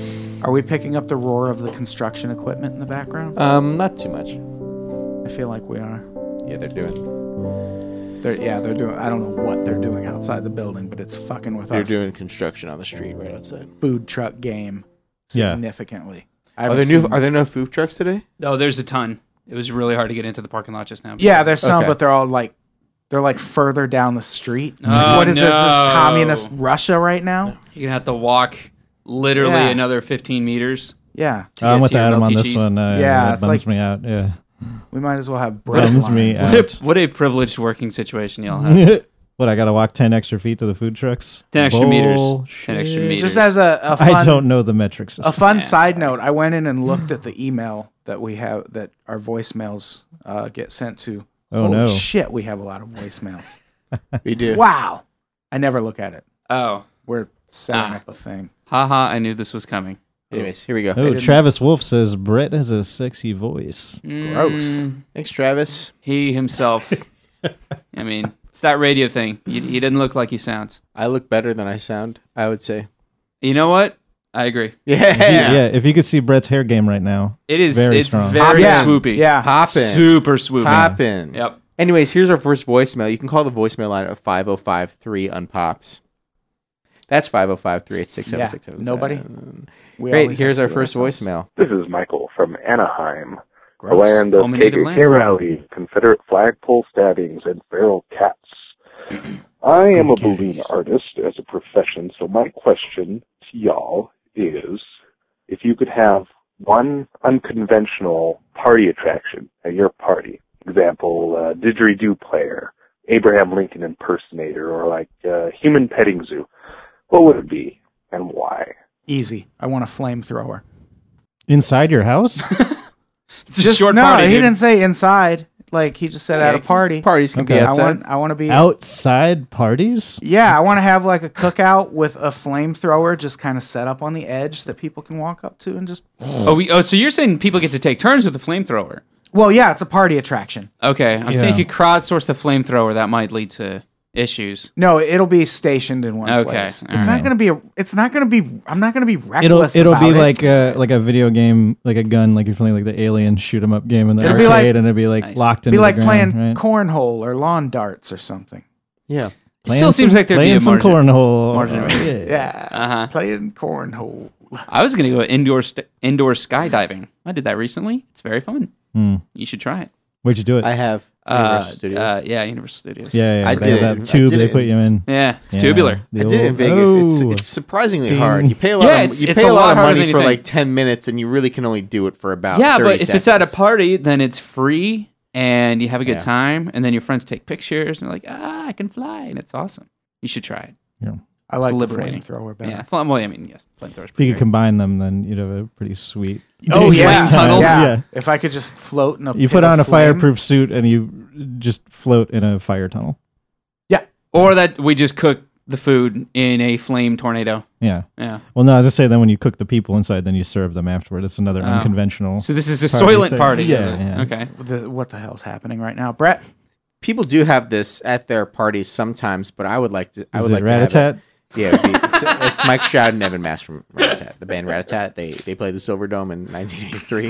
Are we picking up the roar of the construction equipment in the background? Not too much. I feel like we are. Yeah, they're doing. They're doing. I don't know what they're doing outside the building, but it's fucking with They're our doing construction on the street right outside. food truck game Yeah. significantly. Are there no food trucks today? Oh, there's a ton. It was really hard to get into the parking lot just now. Yeah, there's some, Okay. but they're all like further down the street. Oh, What is this? This no. communist Russia right now? You're gonna have to walk literally Yeah. another 15 meters. Yeah, to I'm get with to your Adam on melty this cheese. one. Yeah, that it's bums like- me out. Yeah. we might as well have bread Bums me lines. out. What a privileged working situation y'all have. What, I got to walk 10 extra feet to the food trucks? 10 extra meters. Bullshit. 10 extra meters. Just as a fun, I don't know the metrics. a fun Yeah, side sorry. note, I went in and looked at the email that we have that our voicemails get sent to. Oh, Holy no. shit, we have a lot of voicemails. We do. Wow. I never look at it. Oh, We're setting Ah. up a thing. haha! I knew this was coming. Anyways, here we go. Oh, Travis Wolf says Brett has a sexy voice. Gross. Thanks, Travis. He himself. I mean, it's that radio thing. He didn't look like he sounds. I look better than I sound, I would say. You know what? I agree. Yeah, if you could see Brett's hair game right now. It is. Very It's strong. very Yeah. swoopy. Yeah. Poppin'. Super swoopy. Poppin'. Yep. Anyways, here's our first voicemail. You can call the voicemail line at 505-3-UNPOPS. That's 505-386-7677. Yeah. Nobody? We Great. always Here's have our to do it first ourselves. voicemail. This is Michael from Anaheim, the Gross. land of Home and native KKK land. rally, Confederate flagpole stabbings, and feral cats. I am a balloon artist as a profession, so my question to y'all is, if you could have one unconventional party attraction at your party, example, didgeridoo player, Abraham Lincoln impersonator, or like human petting zoo, what would it be and why? Easy. I want a flamethrower. Inside your house? It's a short no, party. he dude. didn't say inside. Like he just said at a party. Parties can Okay. be I outside. want to be Outside parties? Yeah, I want to have like a cookout with a flamethrower just kind of set up on the edge that people can walk up to and just. So you're saying people get to take turns with the flamethrower? Well, yeah, it's a party attraction. Okay, I'm saying if you crowdsource the flamethrower, that might lead to issues. No, it'll be stationed in one Okay, place. all It's right. not going to be. It's not going to be. I'm not going to be reckless. It'll be about it. like a video game, like a gun, like you're playing like the Alien shoot 'em up game in the It'll arcade, be like- and it'd be like Nice. locked Be into like the playing ground, right? cornhole or lawn darts or something. Yeah. Playing Still seems like there'd be playing a some margin. cornhole. margin. Yeah, Uh-huh. playing cornhole. I was gonna go indoor skydiving. I did that recently. It's very fun. Hmm. You should try it. Where'd you do it? I have Universal Studios. Yeah, Universal Studios. yeah, I they did have it. that tube I did they it put you in. Yeah, it's Yeah, tubular. the I did it in old- Vegas. Oh. It's surprisingly Ding. hard. You pay a lot. Yeah, of, you it's pay a a lot lot of harder money than you for think. like 10 minutes, and you really can only do it for about. Yeah, 30 but if it's at a seconds. party, then it's free and you have a good Yeah. time, and then your friends take pictures and they're like, I can fly, and it's awesome. You should try it. I like the liberating. flamethrower better. Yeah, well, I mean, yes, flamethrowers. If you could combine them, then you'd have a pretty sweet. Oh Flame yeah, tunnel? yeah. Yeah. If I could just float in a. You pit put of on a flame. fireproof suit and you just float in a fire tunnel. Or that we just cook the food in a flame tornado. Yeah. Yeah. Well, no, I was just saying then when you cook the people inside, then you serve them afterward. It's another Oh. unconventional. So this is a Party Soylent thing. party. Yeah, is it? yeah. Okay. What the hell's happening right now, Brett? People do have this at their parties sometimes, but I would like to. I Is would it like to have Rat-a-tat? it. Yeah, it's Mike Stroud and Evan Mass from Rat-a-tat. The band Rat-a-tat. They played the Silverdome in 1983.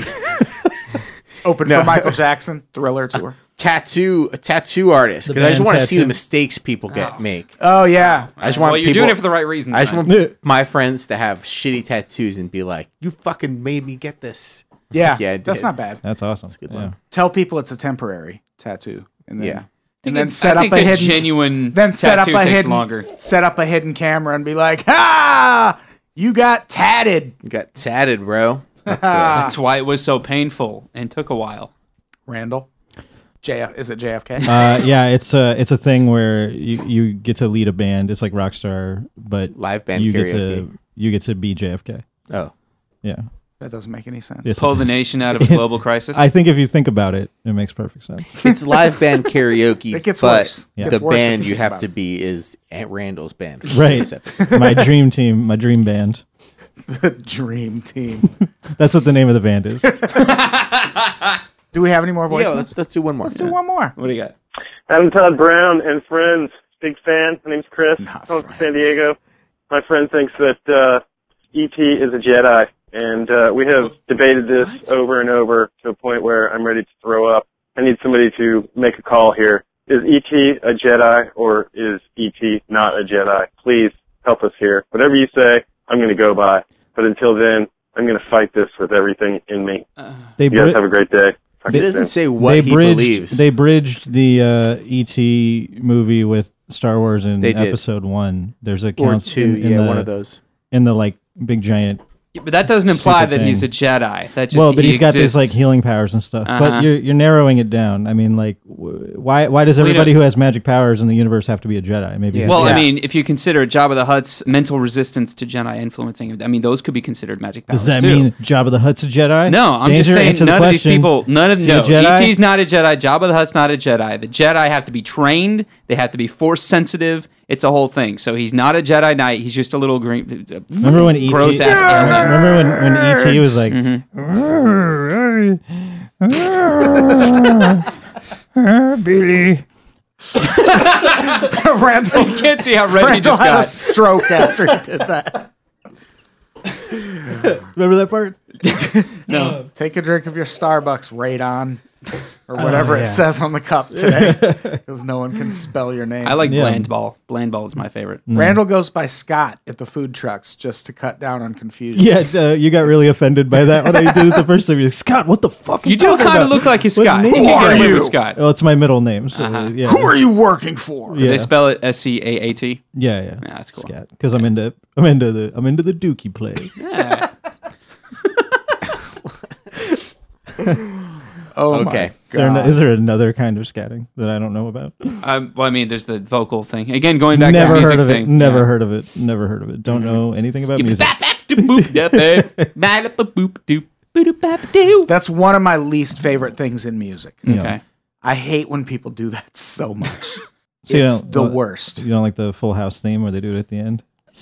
Open No. for Michael Jackson Thriller tour. A tattoo artist. The Because I just band want to see the Tattoo. mistakes people make. Oh yeah, I just want well, you're people- doing it for the right reasons. I just man. want my friends to have shitty tattoos and be like, "You fucking made me get this." yeah. Yeah, I that's did. not bad. That's awesome. That's a good Yeah. one. Tell people it's a temporary tattoo, and then Yeah. and then set up a hidden genuine then set up tattoo a takes hidden longer. set up a hidden camera and be like, "Ah, you got tatted." You got tatted, bro. That's good. That's why it was so painful and took a while. Randall, is it JFK? Yeah, it's a thing where you get to lead a band. It's like Rockstar, but Live band you karaoke. get to be JFK. Oh, Yeah. That doesn't make any sense. Yes, Pull it the does. nation out of a global crisis. I think if you think about it, it makes perfect sense. it's live band karaoke. It gets but worse. Yeah. the Gets worse if band you you think have about to it. be is Aunt Randall's band. for Right. this episode. My dream team, my dream band. The dream team. That's what the name of the band is. Do we have any more Yeah, voicemails? let's do one more. Let's do one more. What do you got? Adam Todd Brown and friends, big fan. My name's Chris. Not I'm from San friends. Diego. My friend thinks that E.T. is a Jedi, and we have debated this over and over to a point where I'm ready to throw up. I need somebody to make a call here. Is E.T. a Jedi, or is E.T. not a Jedi? Please help us here. Whatever you say, I'm going to go by. But until then, I'm going to fight this with everything in me. You guys have a great day. He doesn't say what he believes. They bridged the E.T. movie with Star Wars in Episode 1. There's a or 2, one of those. In the like big giant. Yeah, but that doesn't imply that he's a Jedi. That just but he's got these like healing powers and stuff. But you're narrowing it down. I mean, like, why does everybody who has magic powers in the universe have to be a Jedi? Maybe. Yeah. Well, I mean, if you consider Jabba the Hutt's mental resistance to Jedi influencing him, I mean, those could be considered magic powers. Does that mean Jabba the Hutt's a Jedi? No, I'm just saying none of these people. E.T.'s not a Jedi. Jabba the Hutt's not a Jedi. The Jedi have to be trained. They have to be force sensitive. It's a whole thing. So he's not a Jedi Knight. He's just a little green. Remember when E.T. gross ass alien? Remember when E.T. was like, Billy. Randall, you can't see how red he just had got. A stroke after he did that. Remember that part? No. Take a drink of your Starbucks, Radon, or whatever it says on the cup today, because no one can spell your name. I like Bland Ball. Bland Ball is my favorite. Randall goes by Scott at the food trucks just to cut down on confusion. Yeah, you got really offended by that when I did it the first time. You're like, Scott, what the fuck? You do kind of look like a Scott. Who are you? Scott. Well, it's my middle name. So, yeah. Who are you working for? Did they spell it SCAAT? Yeah. That's cool. Scott, because I'm into the Dookie play. Yeah. Okay. Is there another kind of scatting that I don't know about? Well, I mean, there's the vocal thing. Again, going back Never to the music heard of thing. it. Never heard of it. Never heard of it. Don't know anything about music. That's one of my least favorite things in music. Okay. I hate when people do that so much. So it's the worst. You don't like the Full House theme where they do it at the end?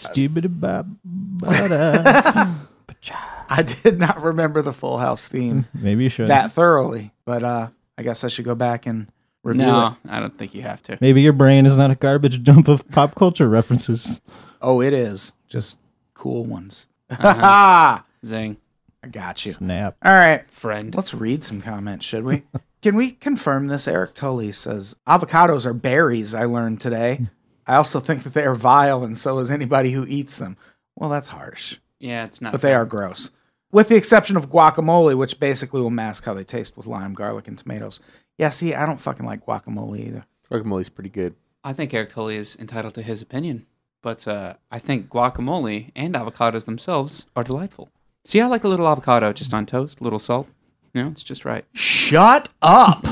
I did not remember the Full House theme Maybe you should. that thoroughly, but I guess I should go back and review it. No, I don't think you have to. Maybe your brain is not a garbage dump of pop culture references. Oh, it is. Just cool ones. Zing. I got you. Snap. All right. Friend. Let's read some comments, should we? Can we confirm this? Eric Tully says, avocados are berries, I learned today. I also think that they are vile, and so is anybody who eats them. Well, that's harsh. Yeah, it's not. But they are gross. With the exception of guacamole, which basically will mask how they taste with lime, garlic, and tomatoes. Yeah, see, I don't fucking like guacamole either. Guacamole's pretty good. I think Eric Tully is entitled to his opinion, but I think guacamole and avocados themselves are delightful. See, I like a little avocado just on toast, a little salt. You know, it's just right. Shut up!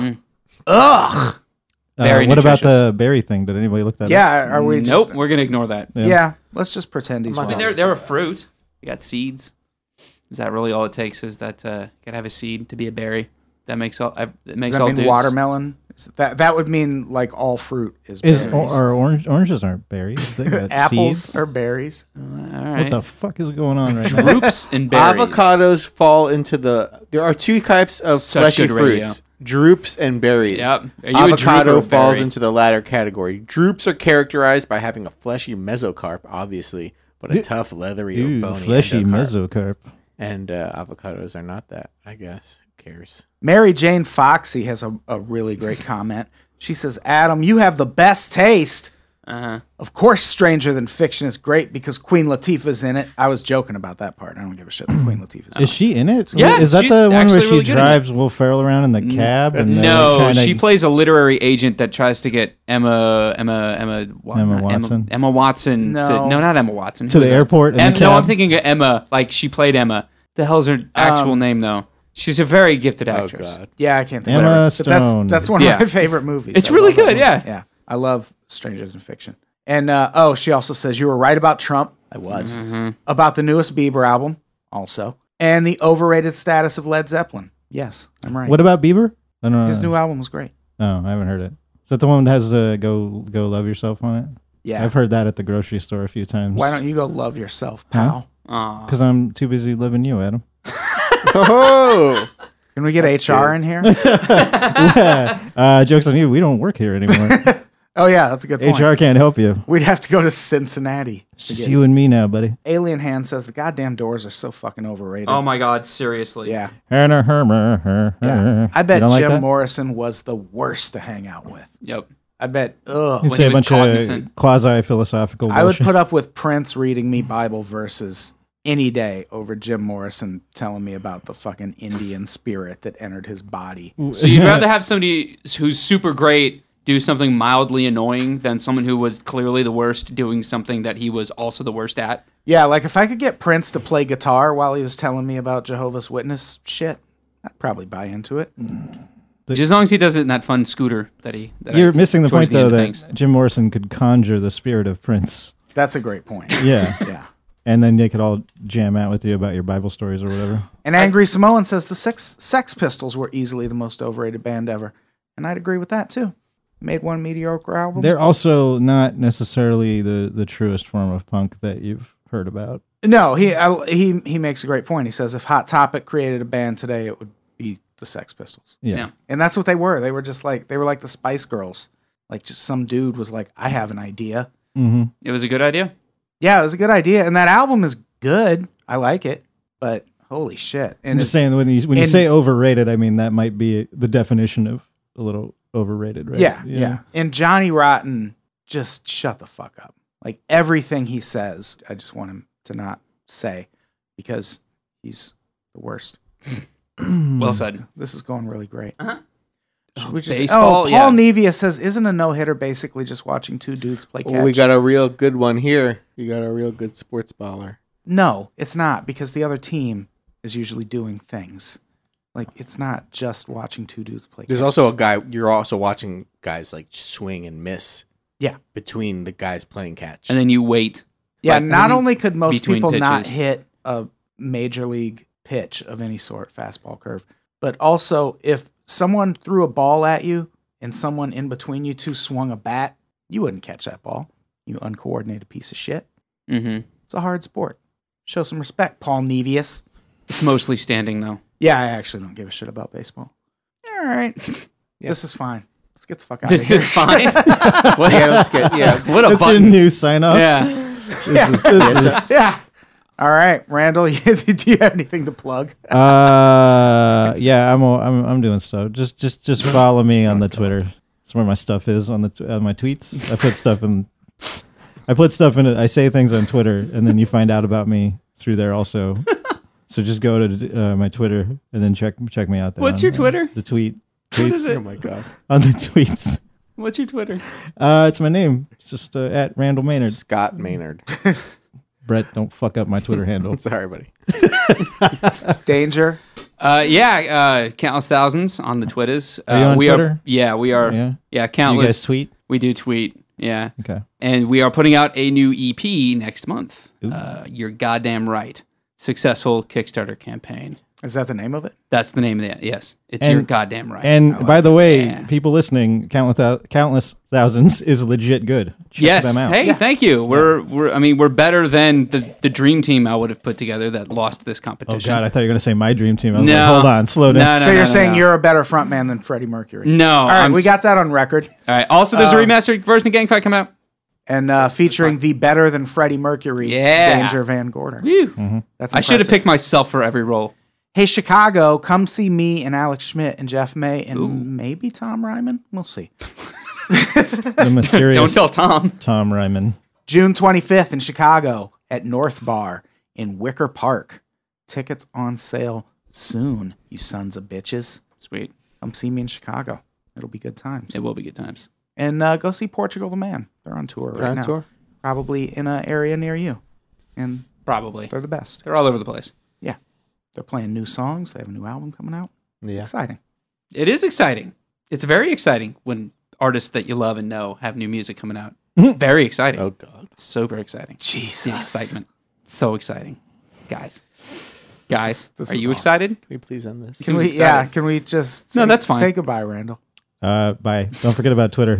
Ugh! Very what about nutritious. the berry thing? Did anybody look that up? Yeah, are we Nope, just... we're going to ignore that. Yeah, let's just pretend he's I wrong. mean, they're a fruit. You got seeds. Is that really all it takes? Is that gotta have a seed to be a berry? That makes all. It makes Does that all mean dudes. watermelon? That would mean like all fruit is berries. Or oranges aren't berries. They got Apples seeds. are berries. All What right. the fuck is going on right now? Droops and berries. Avocados fall into the... There are two types of Such fleshy good radio. fruits. Droops and berries. Yep. Are you a Avocado droop or a falls berry? into the latter category. Droops are characterized by having a fleshy mesocarp, obviously, but a tough, leathery, or Ooh, bony fleshy endocarp. mesocarp. And avocados are not that, I guess. Who cares? Mary Jane Foxy has a really great comment. She says, Adam, you have the best taste. Of course, Stranger Than Fiction is great because Queen Latifah's in it. I was joking about that part. I don't give a shit that Queen Latifah's in Is it. she in it? Yeah, Is that she's the one where actually she really good in it. drives Will Ferrell around in the cab? And they're No, trying to- she plays a literary agent that tries to get Emma Watson? Emma Watson. No. Not Emma Watson. To Who the is that? airport in the No, cab? I'm thinking of Emma. Like she played Emma. The hell's her actual name though? She's a very gifted actress. Oh, God. Yeah, I can't think Emma of it. But Stone. that's one of Yeah. my favorite movies. It's I really love that good, movie. yeah. Yeah. I love Stranger Than Fiction. And she also says you were right about Trump. I was. About the newest Bieber album, also. And the overrated status of Led Zeppelin. Yes, I'm right. What about Bieber? I don't know. His new album was great. Oh, I haven't heard it. Is that the one that has the Go Love Yourself on it? Yeah. I've heard that at the grocery store a few times. Why don't you go love yourself, pal? Aw. Because I'm too busy loving you, Adam. Oh! Can we get HR in here? Joke's on you. We don't work here anymore. Oh yeah, that's a good point. HR can't help you. We'd have to go to Cincinnati. It's just you and me now, buddy. Alien Hand says the goddamn Doors are so fucking overrated. Oh my God, seriously. Yeah. Yeah. I bet like Jim that? Morrison was the worst to hang out with. Yep. I bet. You'd Ugh. say he a was bunch cognizant. of quasi-philosophical I would bullshit. put up with Prince reading me Bible verses any day over Jim Morrison telling me about the fucking Indian spirit that entered his body. So you'd rather have somebody who's super great do something mildly annoying than someone who was clearly the worst doing something that he was also the worst at? Yeah, like if I could get Prince to play guitar while he was telling me about Jehovah's Witness shit, I'd probably buy into it. Just as long as he does it in that fun scooter that he... That You're missing the towards point, though, end of that things. Jim Morrison could conjure the spirit of Prince. That's a great point. Yeah. Yeah. And then they could all jam out with you about your Bible stories or whatever. And Angry Samoan says the Sex Pistols were easily the most overrated band ever. And I'd agree with that, too. Made one mediocre album. They're also not necessarily the truest form of punk that you've heard about. No, he makes a great point. He says if Hot Topic created a band today, it would be the Sex Pistols. Yeah. And that's what they were. They were just like, they were like the Spice Girls. Like just some dude was like, I have an idea. Mm-hmm. It was a good idea? Yeah, it was a good idea. And that album is good. I like it. But holy shit. And I'm just saying, when you say overrated, I mean, that might be the definition of a little overrated, right? Yeah, You yeah. know? And Johnny Rotten, just shut the fuck up. Like everything he says, I just want him to not say because he's the worst. Well said. This is going really great. Uh-huh. Should we just- Baseball, Paul yeah. Nevia says, isn't a no-hitter basically just watching two dudes play catch? Well, we got a real good one here. You got a real good sports baller. No, it's not, because the other team is usually doing things. Like, it's not just watching two dudes play There's catch. also a guy, you're also watching guys like swing and miss. Yeah. Between the guys playing catch. And then you wait. Yeah, Like, not only could most between people not pitches. hit a major league pitch of any sort, fastball curve, but also if someone threw a ball at you and someone in between you two swung a bat, you wouldn't catch that ball. You uncoordinated piece of shit. Mm-hmm. It's a hard sport. Show some respect, Paul Nevius. It's mostly standing, though. Yeah, I actually don't give a shit about baseball. All right. This is fine. Let's get the fuck out This of here. is fine. What, Yeah, let's get, yeah. what a That's button. your new sign off. Yeah. This is Yeah. All right, Randall, do you have anything to plug? Yeah, I'm doing stuff. Just follow me on the Twitter. That's where my stuff is on my tweets. I put stuff in it. I say things on Twitter, and then you find out about me through there also. So just go to my Twitter and then check me out there. What's your Twitter? The tweets. is it? Oh my God. On the tweets. What's your Twitter? It's my name. It's just at Randall Maynard. Scott Maynard. Brett, don't fuck up my Twitter handle. I'm sorry, buddy. Danger. Countless thousands on the Twitters. Are you on we Twitter? We are. Yeah? Yeah, You countless. guys tweet? We do tweet. Yeah. Okay. And we are putting out a new EP next month. You're goddamn right. Successful Kickstarter campaign. Is that the name of it? That's the name of it. Yes. It's And- You're goddamn right. And by the way, Yeah. people listening, Countless Thousands is legit good. Check yes. them out. Hey, thank you. We're better than the dream team I would have put together that lost this Oh competition. God, I thought you were going to say my dream team. I was No. like, hold on, slow down. No, So you're saying no. you're a better frontman than Freddie Mercury? No. All right, we got that on record. All right. Also, there's a remastered version of Gang Fight coming out. And featuring the better than Freddie Mercury, Yeah. Danger Van Gorder. Whew. That's I should have impressive. picked myself for every role. Hey, Chicago, come see me and Alex Schmidt and Jeff May and maybe Tom Ryman. We'll see. The mysterious Don't tell Tom. Tom Ryman. June 25th in Chicago at North Bar in Wicker Park. Tickets on sale soon, you sons of bitches. Sweet. Come see me in Chicago. It'll be good times. It will be good times. And go see Portugal the Man. They're on tour They're right on now. tour? Probably in an area near you. And Probably. they're the best. They're all over the place. Yeah. They're playing new songs. They have a new album coming out. Yeah. Exciting. It is exciting. It's very exciting when artists that you love and know have new music coming out. Very exciting. Oh God. It's so very exciting. Jesus. The excitement. So exciting. Guys, this are is you awesome. excited? Can we please end this? Can we? excited. Yeah. Can we just? No, that's fine. Say goodbye, Randall. Bye. Don't forget about Twitter.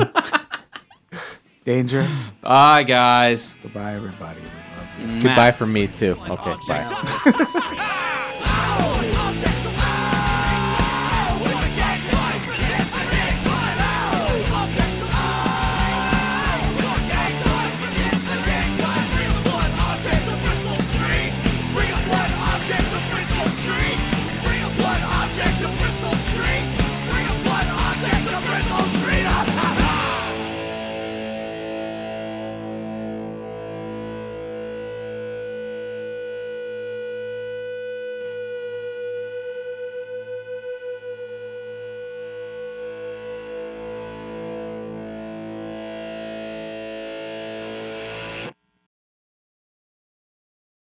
Danger. Bye, guys. Goodbye, everybody. We love you. Goodbye from me too. Okay, bye. Bye.